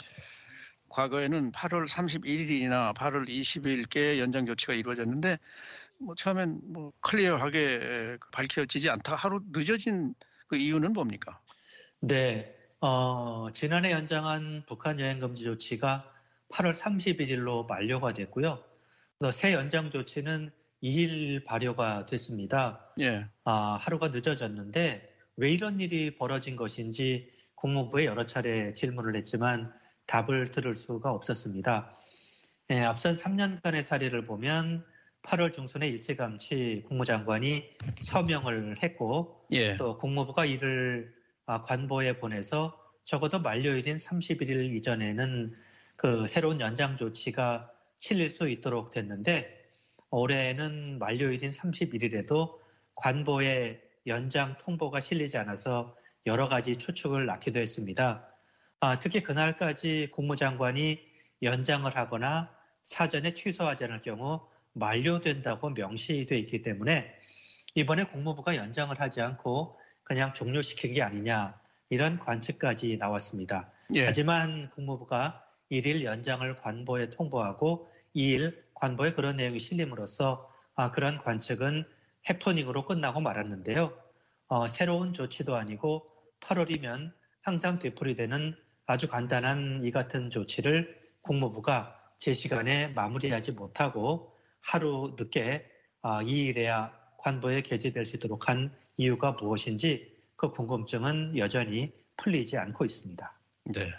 과거에는 8월 31일이나 8월 20일께 연장 조치가 이루어졌는데 처음엔 클리어하게 밝혀지지 않다가 하루 늦어진 그 이유는 뭡니까? 네, 지난해 연장한 북한 여행 금지 조치가 8월 31일로 만료가 됐고요. 새 연장 조치는 2일 발효가 됐습니다. 예. 하루가 늦어졌는데 왜 이런 일이 벌어진 것인지 국무부에 여러 차례 질문을 했지만 답을 들을 수가 없었습니다. 앞선 3년간의 사례를 보면 8월 중순에 일찌감치 국무장관이 서명을 했고 또 국무부가 이를 관보에 보내서 적어도 만료일인 31일 이전에는 그 새로운 연장 조치가 실릴 수 있도록 됐는데 올해는 만료일인 31일에도 관보에 연장 통보가 실리지 않아서 여러 가지 추측을 낳기도 했습니다. 특히 그날까지 국무장관이 연장을 하거나 사전에 취소하지 않을 경우 만료된다고 명시되어 있기 때문에 이번에 국무부가 연장을 하지 않고 그냥 종료시킨 게 아니냐 이런 관측까지 나왔습니다. 하지만 국무부가 1일 연장을 관보에 통보하고 2일 관보에 그런 내용이 실림으로써 그런 관측은 해프닝으로 끝나고 말았는데요. 새로운 조치도 아니고 8월이면 항상 되풀이되는 아주 간단한 이 같은 조치를 국무부가 제 시간에 마무리하지 못하고 하루 늦게 2일에야 관보에 게재될 수 있도록 한 이유가 무엇인지 그 궁금증은 여전히 풀리지 않고 있습니다. 네.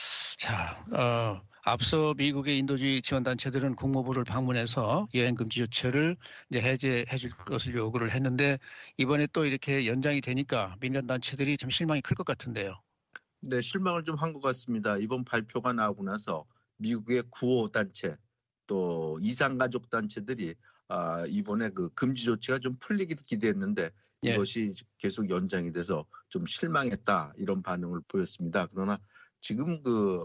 자, 앞서 미국의 인도주의 지원단체들은 국무부를 방문해서 여행금지 조치를 이제 해제해 줄 것을 요구를 했는데 이번에 또 이렇게 연장이 되니까 민간단체들이 좀 실망이 클 것 같은데요. 네, 실망을 좀 한 것 같습니다. 이번 발표가 나오고 나서 미국의 구호단체 또 이산가족단체들이 이번에 그 금지 조치가 좀 풀리기도 기대했는데 이것이 계속 연장이 돼서 좀 실망했다 이런 반응을 보였습니다. 그러나 지금 그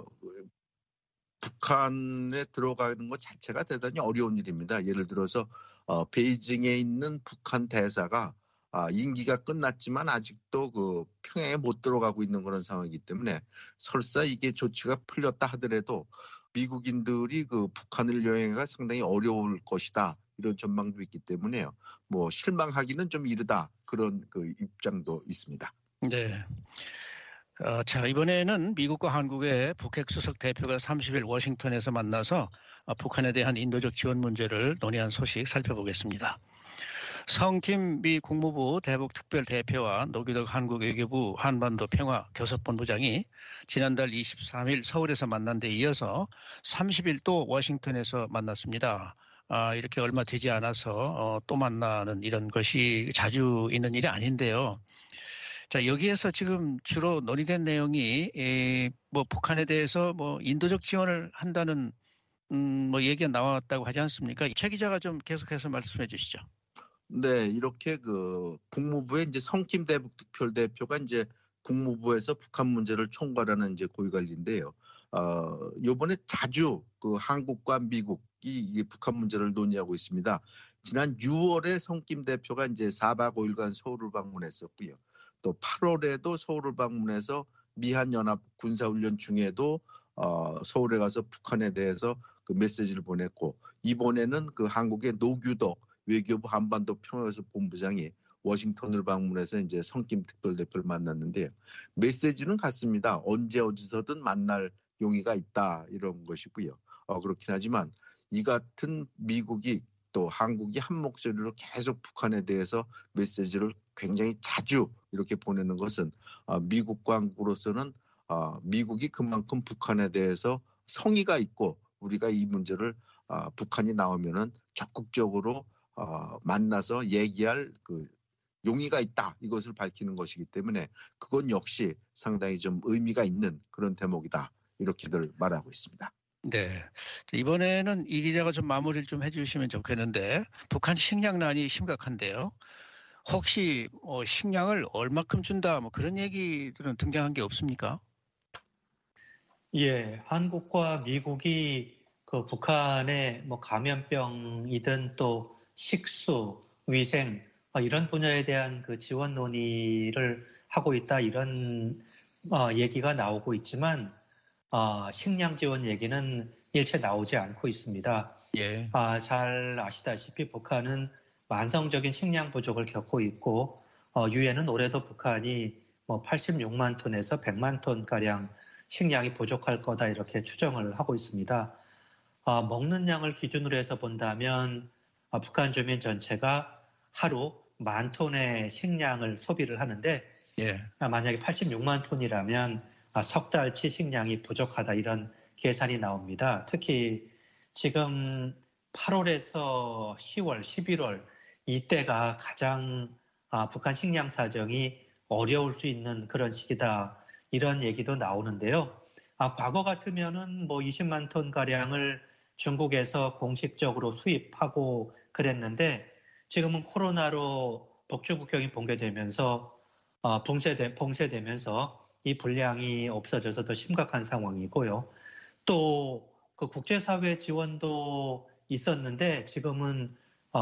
북한에 들어가는 것 자체가 대단히 어려운 일입니다. 예를 들어서 베이징에 있는 북한 대사가 임기가 끝났지만 아직도 그 평양에 못 들어가고 있는 그런 상황이기 때문에 설사 이게 조치가 풀렸다 하더라도 미국인들이 그 북한을 여행하기가 상당히 어려울 것이다. 이런 전망도 있기 때문에요. 실망하기는 좀 이르다. 그런 그 입장도 있습니다. 네. 자, 이번에는 미국과 한국의 북핵 수석 대표가 30일 워싱턴에서 만나서 북한에 대한 인도적 지원 문제를 논의한 소식 살펴보겠습니다. 성김 미 국무부 대북 특별 대표와 노규덕 한국 외교부 한반도 평화 교섭본부장이 지난달 23일 서울에서 만난 데 이어서 30일 또 워싱턴에서 만났습니다. 이렇게 얼마 되지 않아서 또 만나는 이런 것이 자주 있는 일이 아닌데요. 자, 여기에서 지금 주로 논의된 내용이 뭐 북한에 대해서 뭐 인도적 지원을 한다는 뭐 얘기가 나왔다고 하지 않습니까? 최 기자가 좀 계속해서 말씀해 주시죠. 네, 이렇게 그 국무부의 이제 성김 대북 특별 대표가 이제 국무부에서 북한 문제를 총괄하는 이제 고위관리인데요. 요번에 자주 그 한국과 미국이 이 북한 문제를 논의하고 있습니다. 지난 6월에 성김 대표가 이제 4박 5일간 서울을 방문했었고요. 또 8월에도 서울을 방문해서 미한 연합 군사훈련 중에도 서울에 가서 북한에 대해서 그 메시지를 보냈고, 이번에는 그 한국의 노규덕 외교부 한반도 평화교섭 본부장이 워싱턴을 방문해서 이제 성김 특별대표를 만났는데요. 메시지는 같습니다. 언제 어디서든 만날 용의가 있다, 이런 것이고요. 그렇긴 하지만 이 같은 미국이 또 한국이 한 목소리로 계속 북한에 대해서 메시지를 굉장히 자주 이렇게 보내는 것은 미국과 한국으로서는 미국이 그만큼 북한에 대해서 성의가 있고, 우리가 이 문제를 북한이 나오면은 적극적으로 만나서 얘기할 그 용의가 있다, 이것을 밝히는 것이기 때문에 그건 역시 상당히 좀 의미가 있는 그런 대목이다, 이렇게들 말하고 있습니다. 네, 이번에는 이 기자가 좀 마무리를 좀 해주시면 좋겠는데, 북한 식량난이 심각한데요. 혹시 식량을 얼마큼 준다, 뭐 그런 얘기들은 등장한 게 없습니까? 예, 한국과 미국이 그 북한의 뭐 감염병이든 또 식수, 위생 이런 분야에 대한 그 지원 논의를 하고 있다, 이런 얘기가 나오고 있지만 식량 지원 얘기는 일체 나오지 않고 있습니다. 예. 잘 아시다시피 북한은 만성적인 식량 부족을 겪고 있고, 유엔은 올해도 북한이 뭐 86만 톤에서 100만 톤 가량 식량이 부족할 거다, 이렇게 추정을 하고 있습니다. 먹는 양을 기준으로 해서 본다면 북한 주민 전체가 하루 10,000톤의 식량을 소비를 하는데, 예. 만약에 86만 톤이라면 석 달치 식량이 부족하다, 이런 계산이 나옵니다. 특히 지금 8월에서 10월, 11월 이때가 가장 북한 식량 사정이 어려울 수 있는 그런 시기다, 이런 얘기도 나오는데요. 과거 같으면은 뭐 20만 톤 가량을 중국에서 공식적으로 수입하고 그랬는데, 지금은 코로나로 북중 국경이 봉쇄되면서 봉쇄되면서 이 분량이 없어져서 더 심각한 상황이고요. 또 그 국제사회 지원도 있었는데 지금은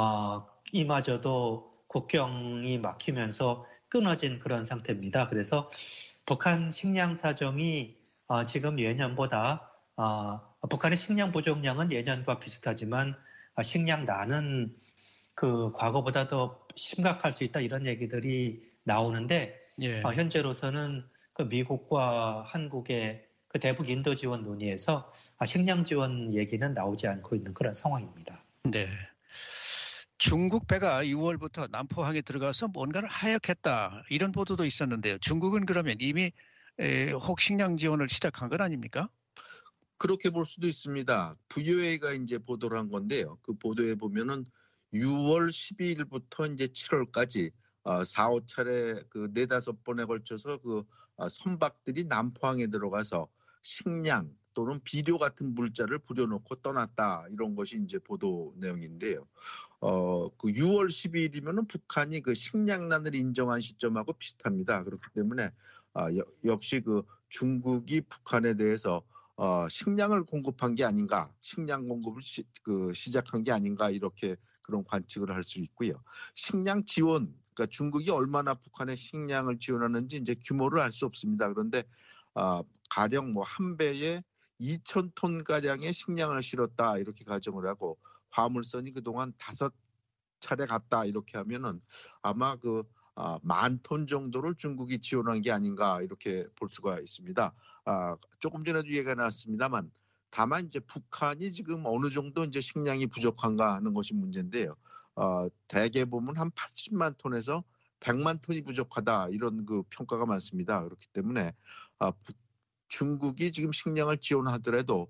이마저도 국경이 막히면서 끊어진 그런 상태입니다. 그래서 북한 식량 사정이 지금 예년보다 북한의 식량 부족량은 예년과 비슷하지만 식량난은 그 과거보다 더 심각할 수 있다, 이런 얘기들이 나오는데, 예. 현재로서는 그 미국과 한국의 그 대북 인도 지원 논의에서 식량 지원 얘기는 나오지 않고 있는 그런 상황입니다. 네. 중국 배가 6월부터 남포항에 들어가서 뭔가를 하역했다, 이런 보도도 있었는데요. 중국은 그러면 이미 혹 식량 지원을 시작한 건 아닙니까? 그렇게 볼 수도 있습니다. VOA가 이제 보도를 한 건데요. 그 보도에 보면은 6월 12일부터 이제 7월까지 4, 5차례 그 4-5번에 걸쳐서 그 선박들이 남포항에 들어가서 식량 또는 비료 같은 물자를 부려놓고 떠났다, 이런 것이 이제 보도 내용인데요. 그 6월 12일이면은 북한이 그 식량난을 인정한 시점하고 비슷합니다. 그렇기 때문에 역시 그 중국이 북한에 대해서 식량을 공급한 게 아닌가, 식량 공급을 시작한 게 아닌가, 이렇게 그런 관측을 할 수 있고요. 식량 지원, 그러니까 중국이 얼마나 북한에 식량을 지원하는지 이제 규모를 알 수 없습니다. 그런데 가령 뭐 한 배에 2,000톤 가량의 식량을 실었다, 이렇게 가정을 하고 화물선이 그동안 5차례 갔다, 이렇게 하면은 아마 그 만 톤 정도를 중국이 지원한 게 아닌가 이렇게 볼 수가 있습니다. 조금 전에도 얘기가 나왔습니다만 다만 이제 북한이 지금 어느 정도 이제 식량이 부족한가 하는 것이 문제인데요. 대개 보면 한 80만 톤에서 100만 톤이 부족하다 이런 그 평가가 많습니다. 그렇기 때문에 중국이 지금 식량을 지원하더라도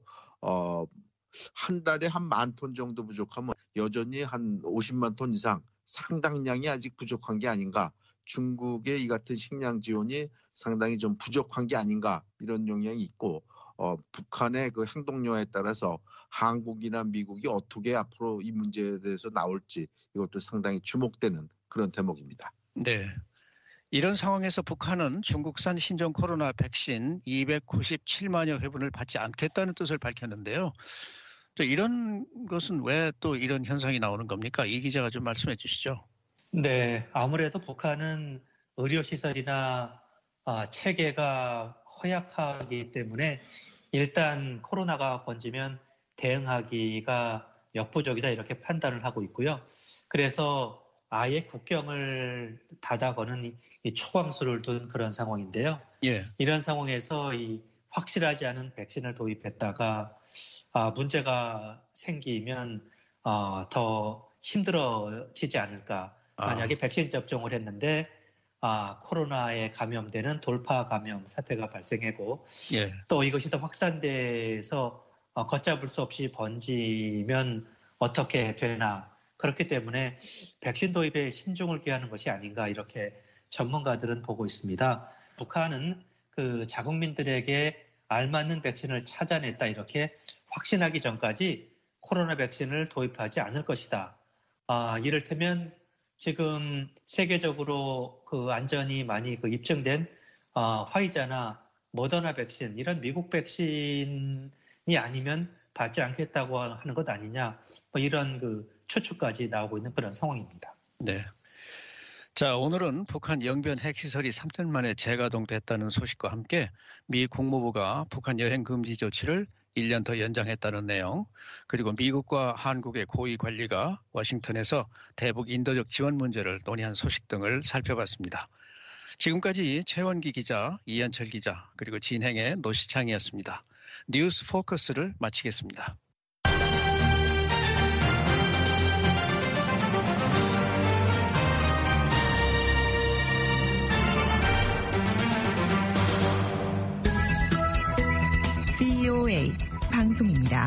한 달에 한 10,000톤 정도 부족하면 여전히 한 50만 톤 이상 상당량이 아직 부족한 게 아닌가. 중국의 이 같은 식량 지원이 상당히 좀 부족한 게 아닌가 이런 영향이 있고 북한의 그 행동력에 따라서 한국이나 미국이 어떻게 앞으로 이 문제에 대해서 나올지 이것도 상당히 주목되는 그런 대목입니다. 네. 이런 상황에서 북한은 중국산 신종 코로나 백신 297만여 회분을 받지 않겠다는 뜻을 밝혔는데요. 이런 것은 왜 또 이런 현상이 나오는 겁니까? 이 기자가 좀 말씀해 주시죠. 네, 아무래도 북한은 의료시설이나 체계가 허약하기 때문에 일단 코로나가 번지면 대응하기가 역부족이다 이렇게 판단을 하고 있고요. 그래서 아예 국경을 닫아 거는 이 초강수를 둔 그런 상황인데요. 예. 이런 상황에서 이 확실하지 않은 백신을 도입했다가 문제가 생기면 더 힘들어지지 않을까. 만약에 백신 접종을 했는데 코로나에 감염되는 돌파 감염 사태가 발생하고 예. 또 이것이 더 확산돼서 걷잡을 수 없이 번지면 어떻게 되나. 그렇기 때문에 백신 도입에 신중을 기하는 것이 아닌가 이렇게 전문가들은 보고 있습니다. 북한은 그 자국민들에게 알맞는 백신을 찾아냈다 이렇게 확신하기 전까지 코로나 백신을 도입하지 않을 것이다. 이를테면 지금 세계적으로 그 안전이 많이 입증된 화이자나 모더나 백신 이런 미국 백신이 아니면 받지 않겠다고 하는 것 아니냐 이런 그 추측까지 나오고 있는 그런 상황입니다. 네. 자, 오늘은 북한 영변 핵시설이 3년 만에 재가동됐다는 소식과 함께 미 국무부가 북한 여행 금지 조치를 1년 더 연장했다는 내용, 그리고 미국과 한국의 고위 관리가 워싱턴에서 대북 인도적 지원 문제를 논의한 소식 등을 살펴봤습니다. 지금까지 최원기 기자, 이현철 기자, 그리고 진행의 노시창이었습니다. 뉴스 포커스를 마치겠습니다. VOA 방송입니다.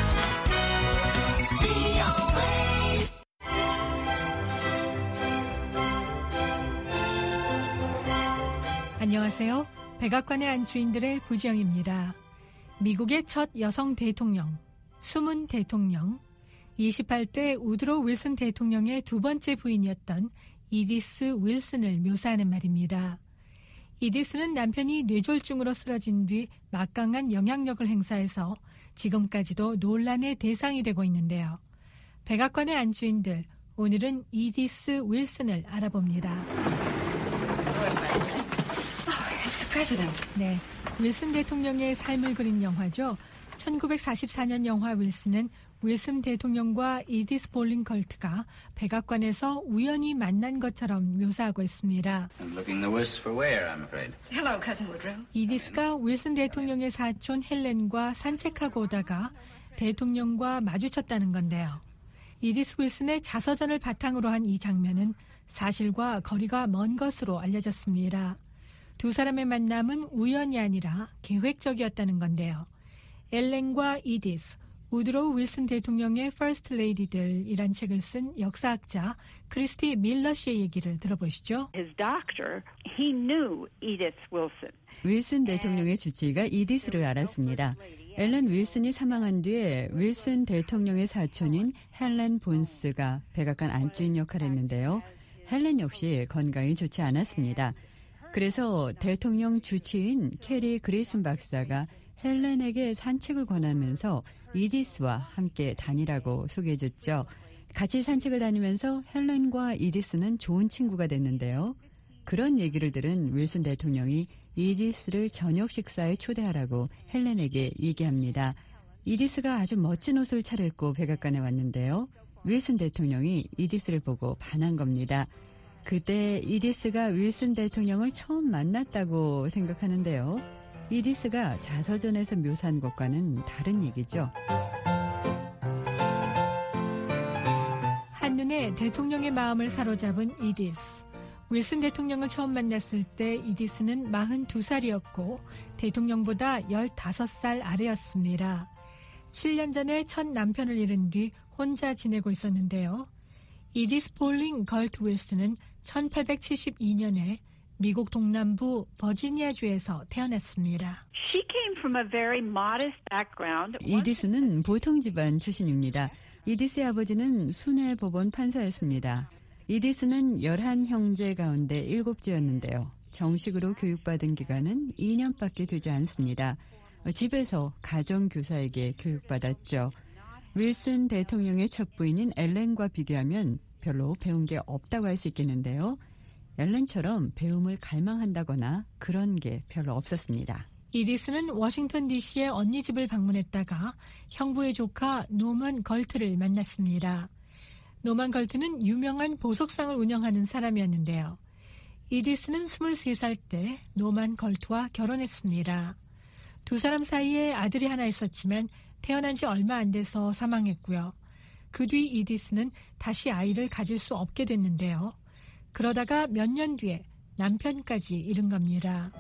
안녕하세요. 백악관의 안주인들의 부지영입니다. 미국의 첫 여성 대통령, 숨은 대통령, 28대 우드로 윌슨 대통령의 두 번째 부인이었던 이디스 윌슨을 묘사하는 말입니다. 이디스는 남편이 뇌졸중으로 쓰러진 뒤 막강한 영향력을 행사해서 지금까지도 논란의 대상이 되고 있는데요. 백악관의 안주인들, 오늘은 이디스 윌슨을 알아봅니다. 네, 윌슨 대통령의 삶을 그린 영화죠. 1944년 영화 윌슨은 윌슨 대통령과 이디스 볼링 컬트가 백악관에서 우연히 만난 것처럼 묘사하고 있습니다. 이디스가 윌슨 대통령의 사촌 헬렌과 산책하고 오다가 대통령과 마주쳤다는 건데요. 이디스 윌슨의 자서전을 바탕으로 한 이 장면은 사실과 거리가 먼 것으로 알려졌습니다. 두 사람의 만남은 우연이 아니라 계획적이었다는 건데요. 헬렌과 이디스, 우드로 윌슨 대통령의 퍼스트 레이디들이란 책을 쓴 역사학자 크리스티 밀러 씨의 얘기를 들어보시죠. 윌슨 대통령의 주치의가 이디스를 알았습니다. 앨런 윌슨이 사망한 뒤에 윌슨 대통령의 사촌인 헬렌 본스가 백악관 안주인 역할을 했는데요. 헬렌 역시 건강이 좋지 않았습니다. 그래서 대통령 주치인 캐리 그레이슨 박사가 헬렌에게 산책을 권하면서 이디스와 함께 다니라고 소개해줬죠. 같이 산책을 다니면서 헬렌과 이디스는 좋은 친구가 됐는데요. 그런 얘기를 들은 윌슨 대통령이 이디스를 저녁 식사에 초대하라고 헬렌에게 얘기합니다. 이디스가 아주 멋진 옷을 차려입고 백악관에 왔는데요. 윌슨 대통령이 이디스를 보고 반한 겁니다. 그때 이디스가 윌슨 대통령을 처음 만났다고 생각하는데요. 이디스가 자서전에서 묘사한 것과는 다른 얘기죠. 한눈에 대통령의 마음을 사로잡은 이디스. 윌슨 대통령을 처음 만났을 때 이디스는 42살이었고 대통령보다 15살 아래였습니다. 7년 전에 첫 남편을 잃은 뒤 혼자 지내고 있었는데요. 이디스 폴링 걸트 윌슨은 1872년에 미국 동남부 버지니아주에서 태어났습니다. 이디스는 보통 집안 출신입니다. 이디스의 아버지는 순회 법원 판사였습니다. 이디스는 11형제 가운데 7째였는데요. 정식으로 교육받은 기간은 2년밖에 되지 않습니다. 집에서 가정교사에게 교육받았죠. 윌슨 대통령의 첫 부인인 엘렌과 비교하면 별로 배운 게 없다고 할 수 있겠는데요. 엘렌처럼 배움을 갈망한다거나 그런 게 별로 없었습니다. 이디스는 워싱턴 DC의 언니 집을 방문했다가 형부의 조카 노만 걸트를 만났습니다. 노만 걸트는 유명한 보석상을 운영하는 사람이었는데요. 이디스는 23살 때 노만 걸트와 결혼했습니다. 두 사람 사이에 아들이 하나 있었지만 태어난 지 얼마 안 돼서 사망했고요. 그 뒤 이디스는 다시 아이를 가질 수 없게 됐는데요. 그러다가 몇 년 뒤에 남편까지 잃은 겁니다.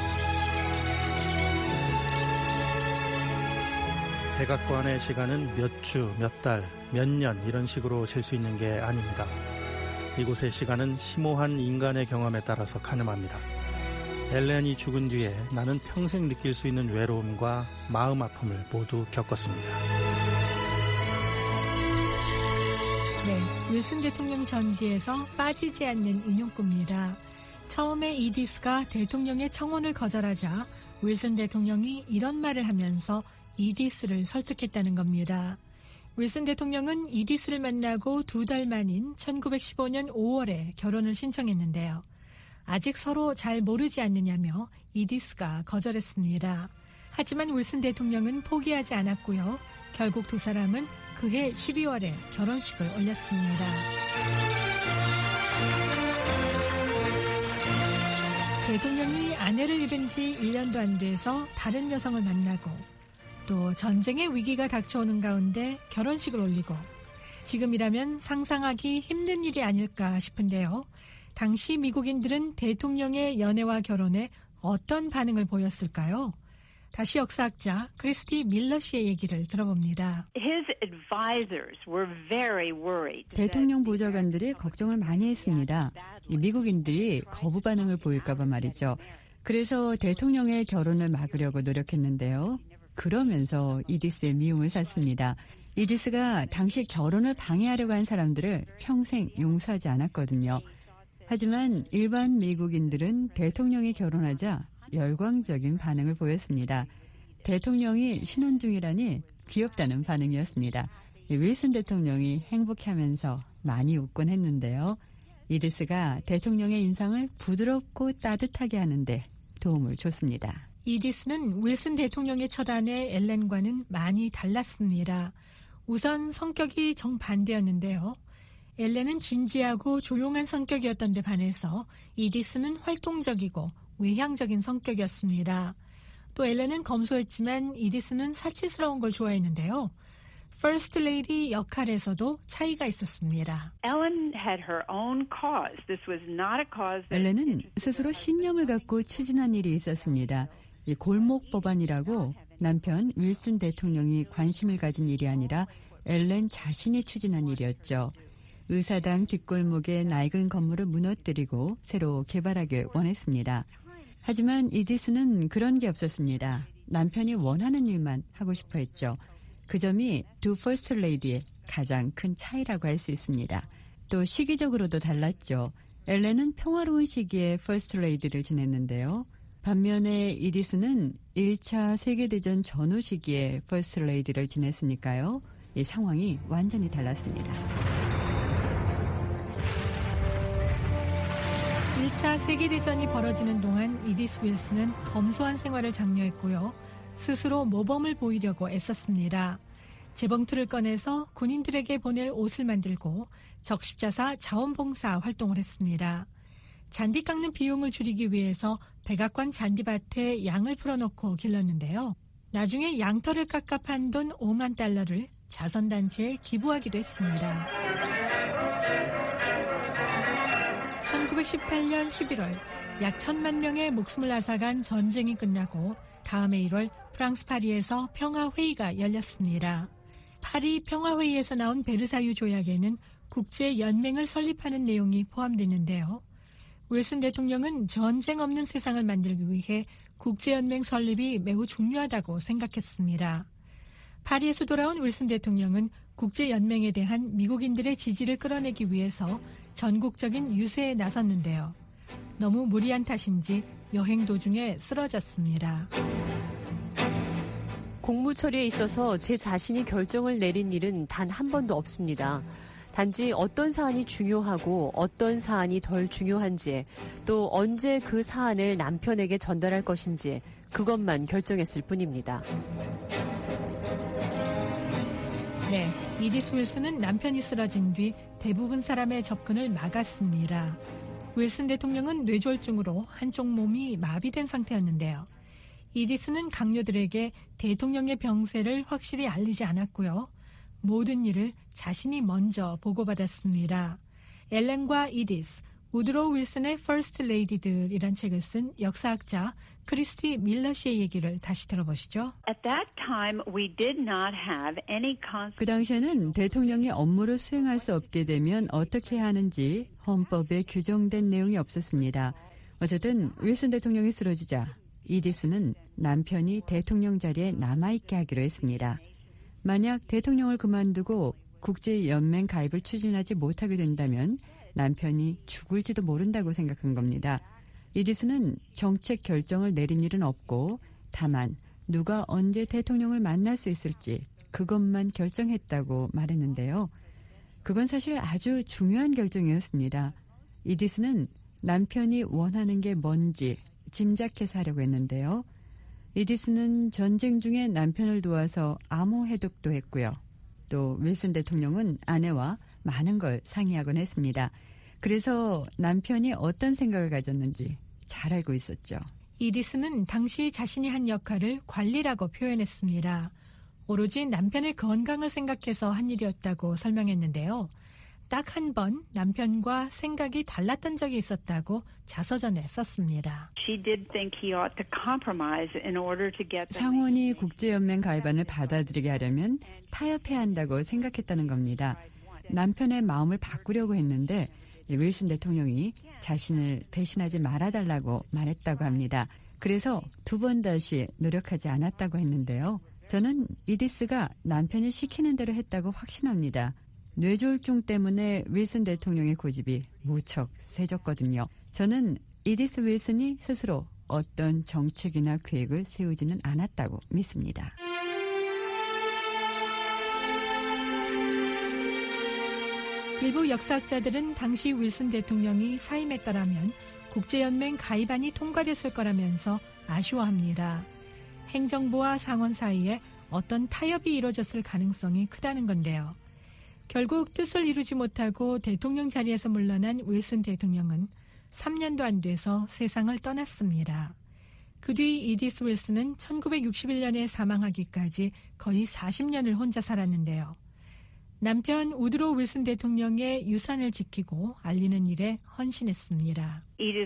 백악관의 시간은 몇 주, 몇 달, 몇 년 이런 식으로 잴 수 있는 게 아닙니다. 이곳의 시간은 심오한 인간의 경험에 따라서 가늠합니다. 엘렌이 죽은 뒤에 나는 평생 느낄 수 있는 외로움과 마음 아픔을 모두 겪었습니다. 네, 윌슨 대통령 전기에서 빠지지 않는 인용구입니다. 처음에 이디스가 대통령의 청혼을 거절하자 윌슨 대통령이 이런 말을 하면서 이디스를 설득했다는 겁니다. 윌슨 대통령은 이디스를 만나고 2달 만인 1915년 5월에 결혼을 신청했는데요. 아직 서로 잘 모르지 않느냐며 이디스가 거절했습니다. 하지만 윌슨 대통령은 포기하지 않았고요. 결국 두 사람은 그해 12월에 결혼식을 올렸습니다. 대통령이 아내를 잃은 지 1년도 안 돼서 다른 여성을 만나고 또 전쟁의 위기가 닥쳐오는 가운데 결혼식을 올리고 지금이라면 상상하기 힘든 일이 아닐까 싶은데요. 당시 미국인들은 대통령의 연애와 결혼에 어떤 반응을 보였을까요? 다시 역사학자 크리스티 밀러 씨의 얘기를 들어봅니다. 대통령 보좌관들이 걱정을 많이 했습니다. 미국인들이 거부 반응을 보일까 봐 말이죠. 그래서 대통령의 결혼을 막으려고 노력했는데요. 그러면서 이디스의 미움을 샀습니다. 이디스가 당시 결혼을 방해하려고 한 사람들을 평생 용서하지 않았거든요. 하지만 일반 미국인들은 대통령이 결혼하자 열광적인 반응을 보였습니다. 대통령이 신혼 중이라니 귀엽다는 반응이었습니다. 윌슨 대통령이 행복해하면서 많이 웃곤 했는데요. 이디스가 대통령의 인상을 부드럽고 따뜻하게 하는데 도움을 줬습니다. 이디스는 윌슨 대통령의 첫 아내 엘렌과는 많이 달랐습니다. 우선 성격이 정반대였는데요. 엘렌은 진지하고 조용한 성격이었던 데 반해서 이디스는 활동적이고 외향적인 성격이었습니다. 또 엘렌은 검소했지만 이디스는 사치스러운 걸 좋아했는데요. 퍼스트 레이디 역할에서도 차이가 있었습니다. 엘렌은 스스로 신념을 갖고 추진한 일이 있었습니다. 이 골목 법안이라고 남편 윌슨 대통령이 관심을 가진 일이 아니라 엘렌 자신이 추진한 일이었죠. 의사당 뒷골목의 낡은 건물을 무너뜨리고 새로 개발하길 원했습니다. 하지만 이디스는 그런 게 없었습니다. 남편이 원하는 일만 하고 싶어 했죠. 그 점이 두 퍼스트 레이디의 가장 큰 차이라고 할 수 있습니다. 또 시기적으로도 달랐죠. 엘렌은 평화로운 시기에 퍼스트 레이디를 지냈는데요. 반면에 이디스는 1차 세계대전 전후 시기에 퍼스트 레이디를 지냈으니까요. 이 상황이 완전히 달랐습니다. 1차 세계대전이 벌어지는 동안 이디스 윌슨은 검소한 생활을 장려했고요. 스스로 모범을 보이려고 애썼습니다. 재봉틀을 꺼내서 군인들에게 보낼 옷을 만들고 적십자사 자원봉사 활동을 했습니다. 잔디 깎는 비용을 줄이기 위해서 백악관 잔디밭에 양을 풀어놓고 길렀는데요. 나중에 양털을 깎아 판 돈 5만 달러를 자선단체에 기부하기도 했습니다. 1918년 11월 약 1,000만 명의 목숨을 앗아간 전쟁이 끝나고 다음해 1월 프랑스 파리에서 평화회의가 열렸습니다. 파리 평화회의에서 나온 베르사유 조약에는 국제연맹을 설립하는 내용이 포함됐는데요. 윌슨 대통령은 전쟁 없는 세상을 만들기 위해 국제연맹 설립이 매우 중요하다고 생각했습니다. 파리에서 돌아온 윌슨 대통령은 국제연맹에 대한 미국인들의 지지를 끌어내기 위해서 전국적인 유세에 나섰는데요. 너무 무리한 탓인지 여행 도중에 쓰러졌습니다. 공무 처리에 있어서 제 자신이 결정을 내린 일은 단 한 번도 없습니다. 단지 어떤 사안이 중요하고 어떤 사안이 덜 중요한지, 또 언제 그 사안을 남편에게 전달할 것인지 그것만 결정했을 뿐입니다. 네, 이디스 윌슨은 남편이 쓰러진 뒤 대부분 사람의 접근을 막았습니다. 윌슨 대통령은 뇌졸중으로 한쪽 몸이 마비된 상태였는데요. 이디스는 강요들에게 대통령의 병세를 확실히 알리지 않았고요. 모든 일을 자신이 먼저 보고받았습니다. 엘렌과 이디스, 우드로 윌슨의 퍼스트 레이디들이란 책을 쓴 역사학자 크리스티 밀러 씨의 얘기를 다시 들어보시죠. 그 당시에는 대통령이 업무를 수행할 수 없게 되면 어떻게 해야 하는지 헌법에 규정된 내용이 없었습니다. 어쨌든 윌슨 대통령이 쓰러지자 이디스는 남편이 대통령 자리에 남아있게 하기로 했습니다. 만약 대통령을 그만두고 국제연맹 가입을 추진하지 못하게 된다면 남편이 죽을지도 모른다고 생각한 겁니다. 이디스는 정책 결정을 내린 일은 없고 다만 누가 언제 대통령을 만날 수 있을지 그것만 결정했다고 말했는데요. 그건 사실 아주 중요한 결정이었습니다. 이디스는 남편이 원하는 게 뭔지 짐작해서 하려고 했는데요. 이디스는 전쟁 중에 남편을 도와서 암호 해독도 했고요. 또 윌슨 대통령은 아내와 많은 걸 상의하곤 했습니다. 그래서 남편이 어떤 생각을 가졌는지 잘 알고 있었죠. 이디스는 당시 자신이 한 역할을 관리라고 표현했습니다. 오로지 남편의 건강을 생각해서 한 일이었다고 설명했는데요. 딱 한 번 남편과 생각이 달랐던 적이 있었다고 자서전에 썼습니다. 상원이 국제연맹 가입안을 받아들이게 하려면 타협해야 한다고 생각했다는 겁니다. 남편의 마음을 바꾸려고 했는데 윌슨 대통령이 자신을 배신하지 말아달라고 말했다고 합니다. 그래서 두 번 다시 노력하지 않았다고 했는데요. 저는 이디스가 남편이 시키는 대로 했다고 확신합니다. 뇌졸중 때문에 윌슨 대통령의 고집이 무척 세졌거든요. 저는 이디스 윌슨이 스스로 어떤 정책이나 계획을 세우지는 않았다고 믿습니다. 일부 역사학자들은 당시 윌슨 대통령이 사임했더라면 국제연맹 가입안이 통과됐을 거라면서 아쉬워합니다. 행정부와 상원 사이에 어떤 타협이 이루어졌을 가능성이 크다는 건데요. 결국 뜻을 이루지 못하고 대통령 자리에서 물러난 윌슨 대통령은 3년도 안 돼서 세상을 떠났습니다. 그 뒤 이디스 윌슨은 1961년에 사망하기까지 거의 40년을 혼자 살았는데요. 남편 우드로 윌슨 대통령의 유산을 지키고 알리는 일에 헌신했습니다.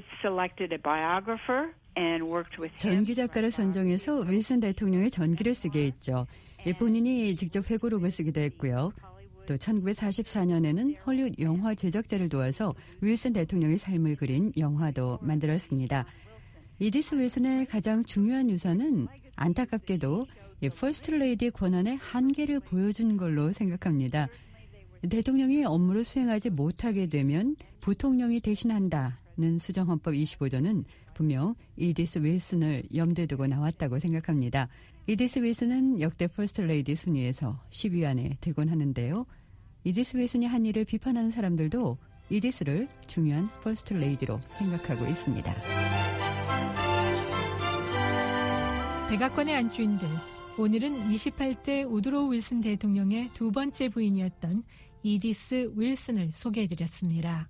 전기 작가를 선정해서 윌슨 대통령의 전기를 쓰게 했죠. 본인이 직접 회고록을 쓰기도 했고요. 또 1944년에는 헐리우드 영화 제작자를 도와서 윌슨 대통령의 삶을 그린 영화도 만들었습니다. 이디스 윌슨의 가장 중요한 유산은 안타깝게도 퍼스트 레이디의 권한의 한계를 보여준 걸로 생각합니다. 대통령이 업무를 수행하지 못하게 되면 부통령이 대신한다는 수정헌법 25조는 분명 이디스 윌슨을 염두에 두고 나왔다고 생각합니다. 이디스 윌슨은 역대 퍼스트 레이디 순위에서 10위 안에 들곤 하는데요. 이디스 윌슨이 한 일을 비판하는 사람들도 이디스를 중요한 퍼스트 레이디로 생각하고 있습니다. 백악관의 안주인들, 오늘은 28대 우드로 윌슨 대통령의 두 번째 부인이었던 이디스 윌슨을 소개해드렸습니다.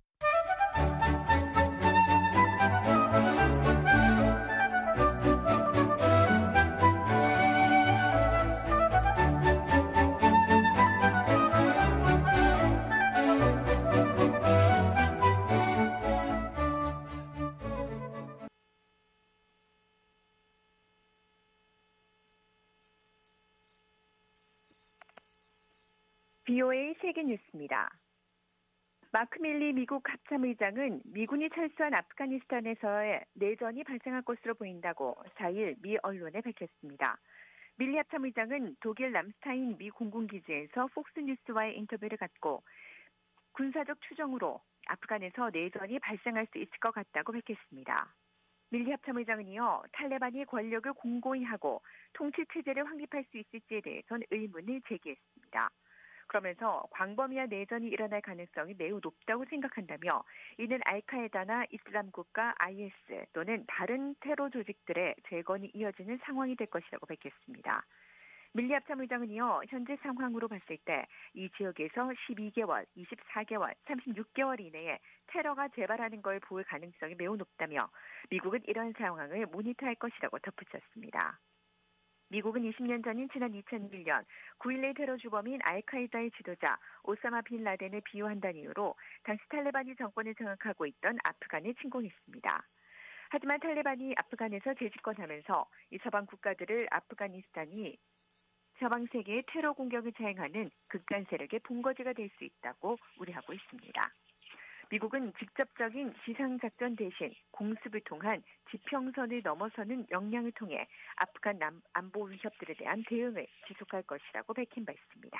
BOA 세계뉴스입니다. 마크 밀리 미국 합참의장은 미군이 철수한 아프가니스탄에서의 내전이 발생할 것으로 보인다고 4일 미 언론에 밝혔습니다. 밀리 합참의장은 독일 람스타인 미 공군기지에서 폭스뉴스와의 인터뷰를 갖고 군사적 추정으로 아프간에서 내전이 발생할 수 있을 것 같다고 밝혔습니다. 밀리 합참의장은 이어 탈레반이 권력을 공고히 하고 통치체제를 확립할 수 있을지에 대해선 의문을 제기했습니다. 그러면서 광범위한 내전이 일어날 가능성이 매우 높다고 생각한다며 이는 알카에다나 이슬람국가 IS 또는 다른 테러 조직들의 재건이 이어지는 상황이 될 것이라고 밝혔습니다. 밀리 합참의장은 이어 현재 상황으로 봤을 때 이 지역에서 12개월, 24개월, 36개월 이내에 테러가 재발하는 걸 볼 가능성이 매우 높다며 미국은 이런 상황을 모니터할 것이라고 덧붙였습니다. 미국은 20년 전인 지난 2001년 9.11 테러 주범인 알카에다의 지도자 오사마 빈 라덴을 비유한다는 이유로 당시 탈레반이 정권을 장악하고 있던 아프간에 침공했습니다. 하지만 탈레반이 아프간에서 재집권하면서 이 서방 국가들을 아프가니스탄이 서방 세계의 테러 공격을 자행하는 극단 세력의 본거지가 될 수 있다고 우려하고 있습니다. 미국은 직접적인 지상작전 대신 공습을 통한 지평선을 넘어서는 역량을 통해 아프간 안보 위협들에 대한 대응을 지속할 것이라고 밝힌 바 있습니다.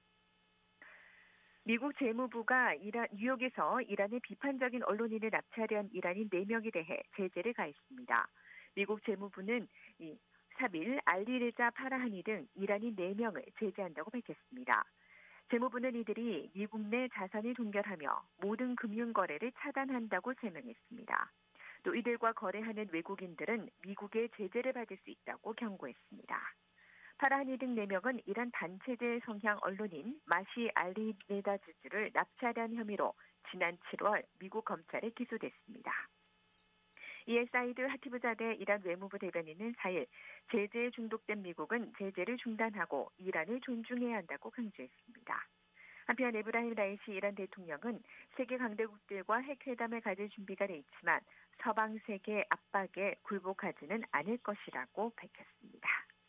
미국 재무부가 뉴욕에서 이란의 비판적인 언론인을 납치하려한 이란인 4명에 대해 제재를 가했습니다. 미국 재무부는 3일 알리레자 파라하니 등 이란인 4명을 제재한다고 밝혔습니다. 재무부는 이들이 미국 내 자산을 동결하며 모든 금융거래를 차단한다고 설명했습니다. 또 이들과 거래하는 외국인들은 미국의 제재를 받을 수 있다고 경고했습니다. 파라하니 등 4명은 이란 반체제 성향 언론인 마시 알리네다즈를 납치하려는 혐의로 지난 7월 미국 검찰에 기소됐습니다. 이에 사이드 하티브자데 이란 외무부 대변인은 4일 제재에 중독된 미국은 제재를 중단하고 이란을 존중해야 한다고 강조했습니다. 한편 에브라힘 라이시 이란 대통령은 세계 강대국들과 핵회담을 가질 준비가 돼 있지만 서방 세계 압박에 굴복하지는 않을 것이라고 밝혔습니다.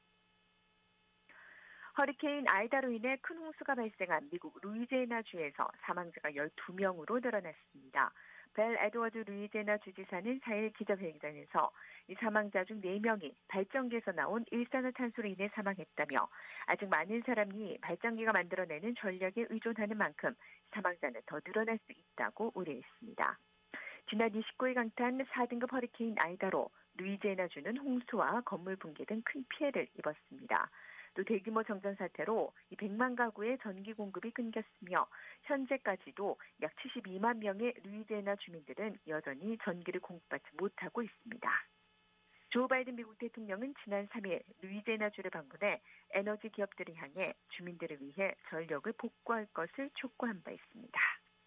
허리케인 아이다로 인해 큰 홍수가 발생한 미국 루이지애나주에서 사망자가 12명으로 늘어났습니다. 벨 에드워드 루이지애나 주지사는 4일 기자회견에서 이 사망자 중 4명이 발전기에서 나온 일산화탄소로 인해 사망했다며 아직 많은 사람이 발전기가 만들어내는 전력에 의존하는 만큼 사망자는 더 늘어날 수 있다고 우려했습니다. 지난 29일 강타한 4등급 허리케인 아이다로 루이지애나주는 홍수와 건물 붕괴 등 큰 피해를 입었습니다. 또 대규모 정전 사태로 100만 가구의 전기 공급이 끊겼으며 현재까지도 약 72만 명의 루이지애나 주민들은 여전히 전기를 공급받지 못하고 있습니다. 조 바이든 미국 대통령은 지난 3일 루이지애나주를 방문해 에너지 기업들을 향해 주민들을 위해 전력을 복구할 것을 촉구한 바 있습니다.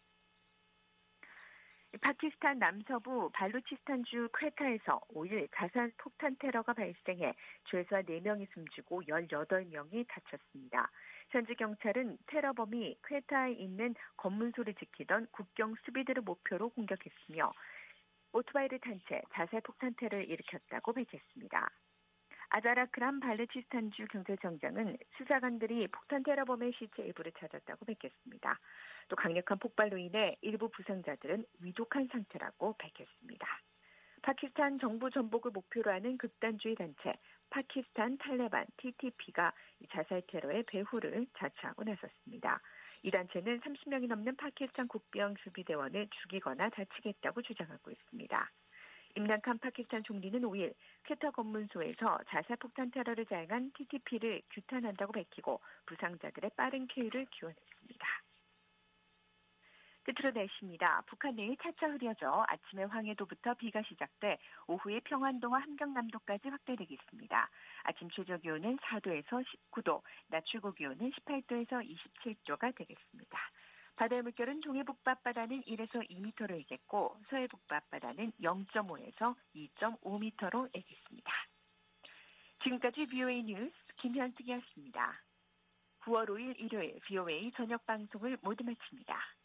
파키스탄 남서부 발루치스탄주 퀘타에서 5일 자산 폭탄 테러가 발생해 최소한 4명이 숨지고 18명이 다쳤습니다. 현지 경찰은 테러범이 퀘타에 있는 검문소를 지키던 국경 수비대를 목표로 공격했으며 오토바이를 탄 채 자살 폭탄 테러를 일으켰다고 밝혔습니다. 아자라크람 발루치스탄주 경찰청장은 수사관들이 폭탄 테러범의 시체 일부를 찾았다고 밝혔습니다. 또 강력한 폭발로 인해 일부 부상자들은 위독한 상태라고 밝혔습니다. 파키스탄 정부 전복을 목표로 하는 극단주의 단체 파키스탄 탈레반 TTP가 자살 테러의 배후를 자처하고 나섰습니다. 이 단체는 30명이 넘는 파키스탄 국병 수비대원을 죽이거나 다치게 했다고 주장하고 있습니다. 임란칸 파키스탄 총리는 5일 퀘타 검문소에서 자살폭탄 테러를 자행한 TTP를 규탄한다고 밝히고 부상자들의 빠른 쾌유를 기원했습니다. 끝으로 날씨입니다. 북한 내일 차차 흐려져 아침에 황해도부터 비가 시작돼 오후에 평안도와 함경남도까지 확대되겠습니다. 아침 최저 기온은 4도에서 19도, 낮 최고 기온은 18도에서 27도가 되겠습니다. 바다의 물결은 동해북부 앞바다는 1에서 2m로 일겠고 서해북부 앞바다는 0.5에서 2.5m로 일겠습니다. 지금까지 VOA 뉴스 김현숙이었습니다. 9월 5일 일요일 VOA 저녁 방송을 모두 마칩니다.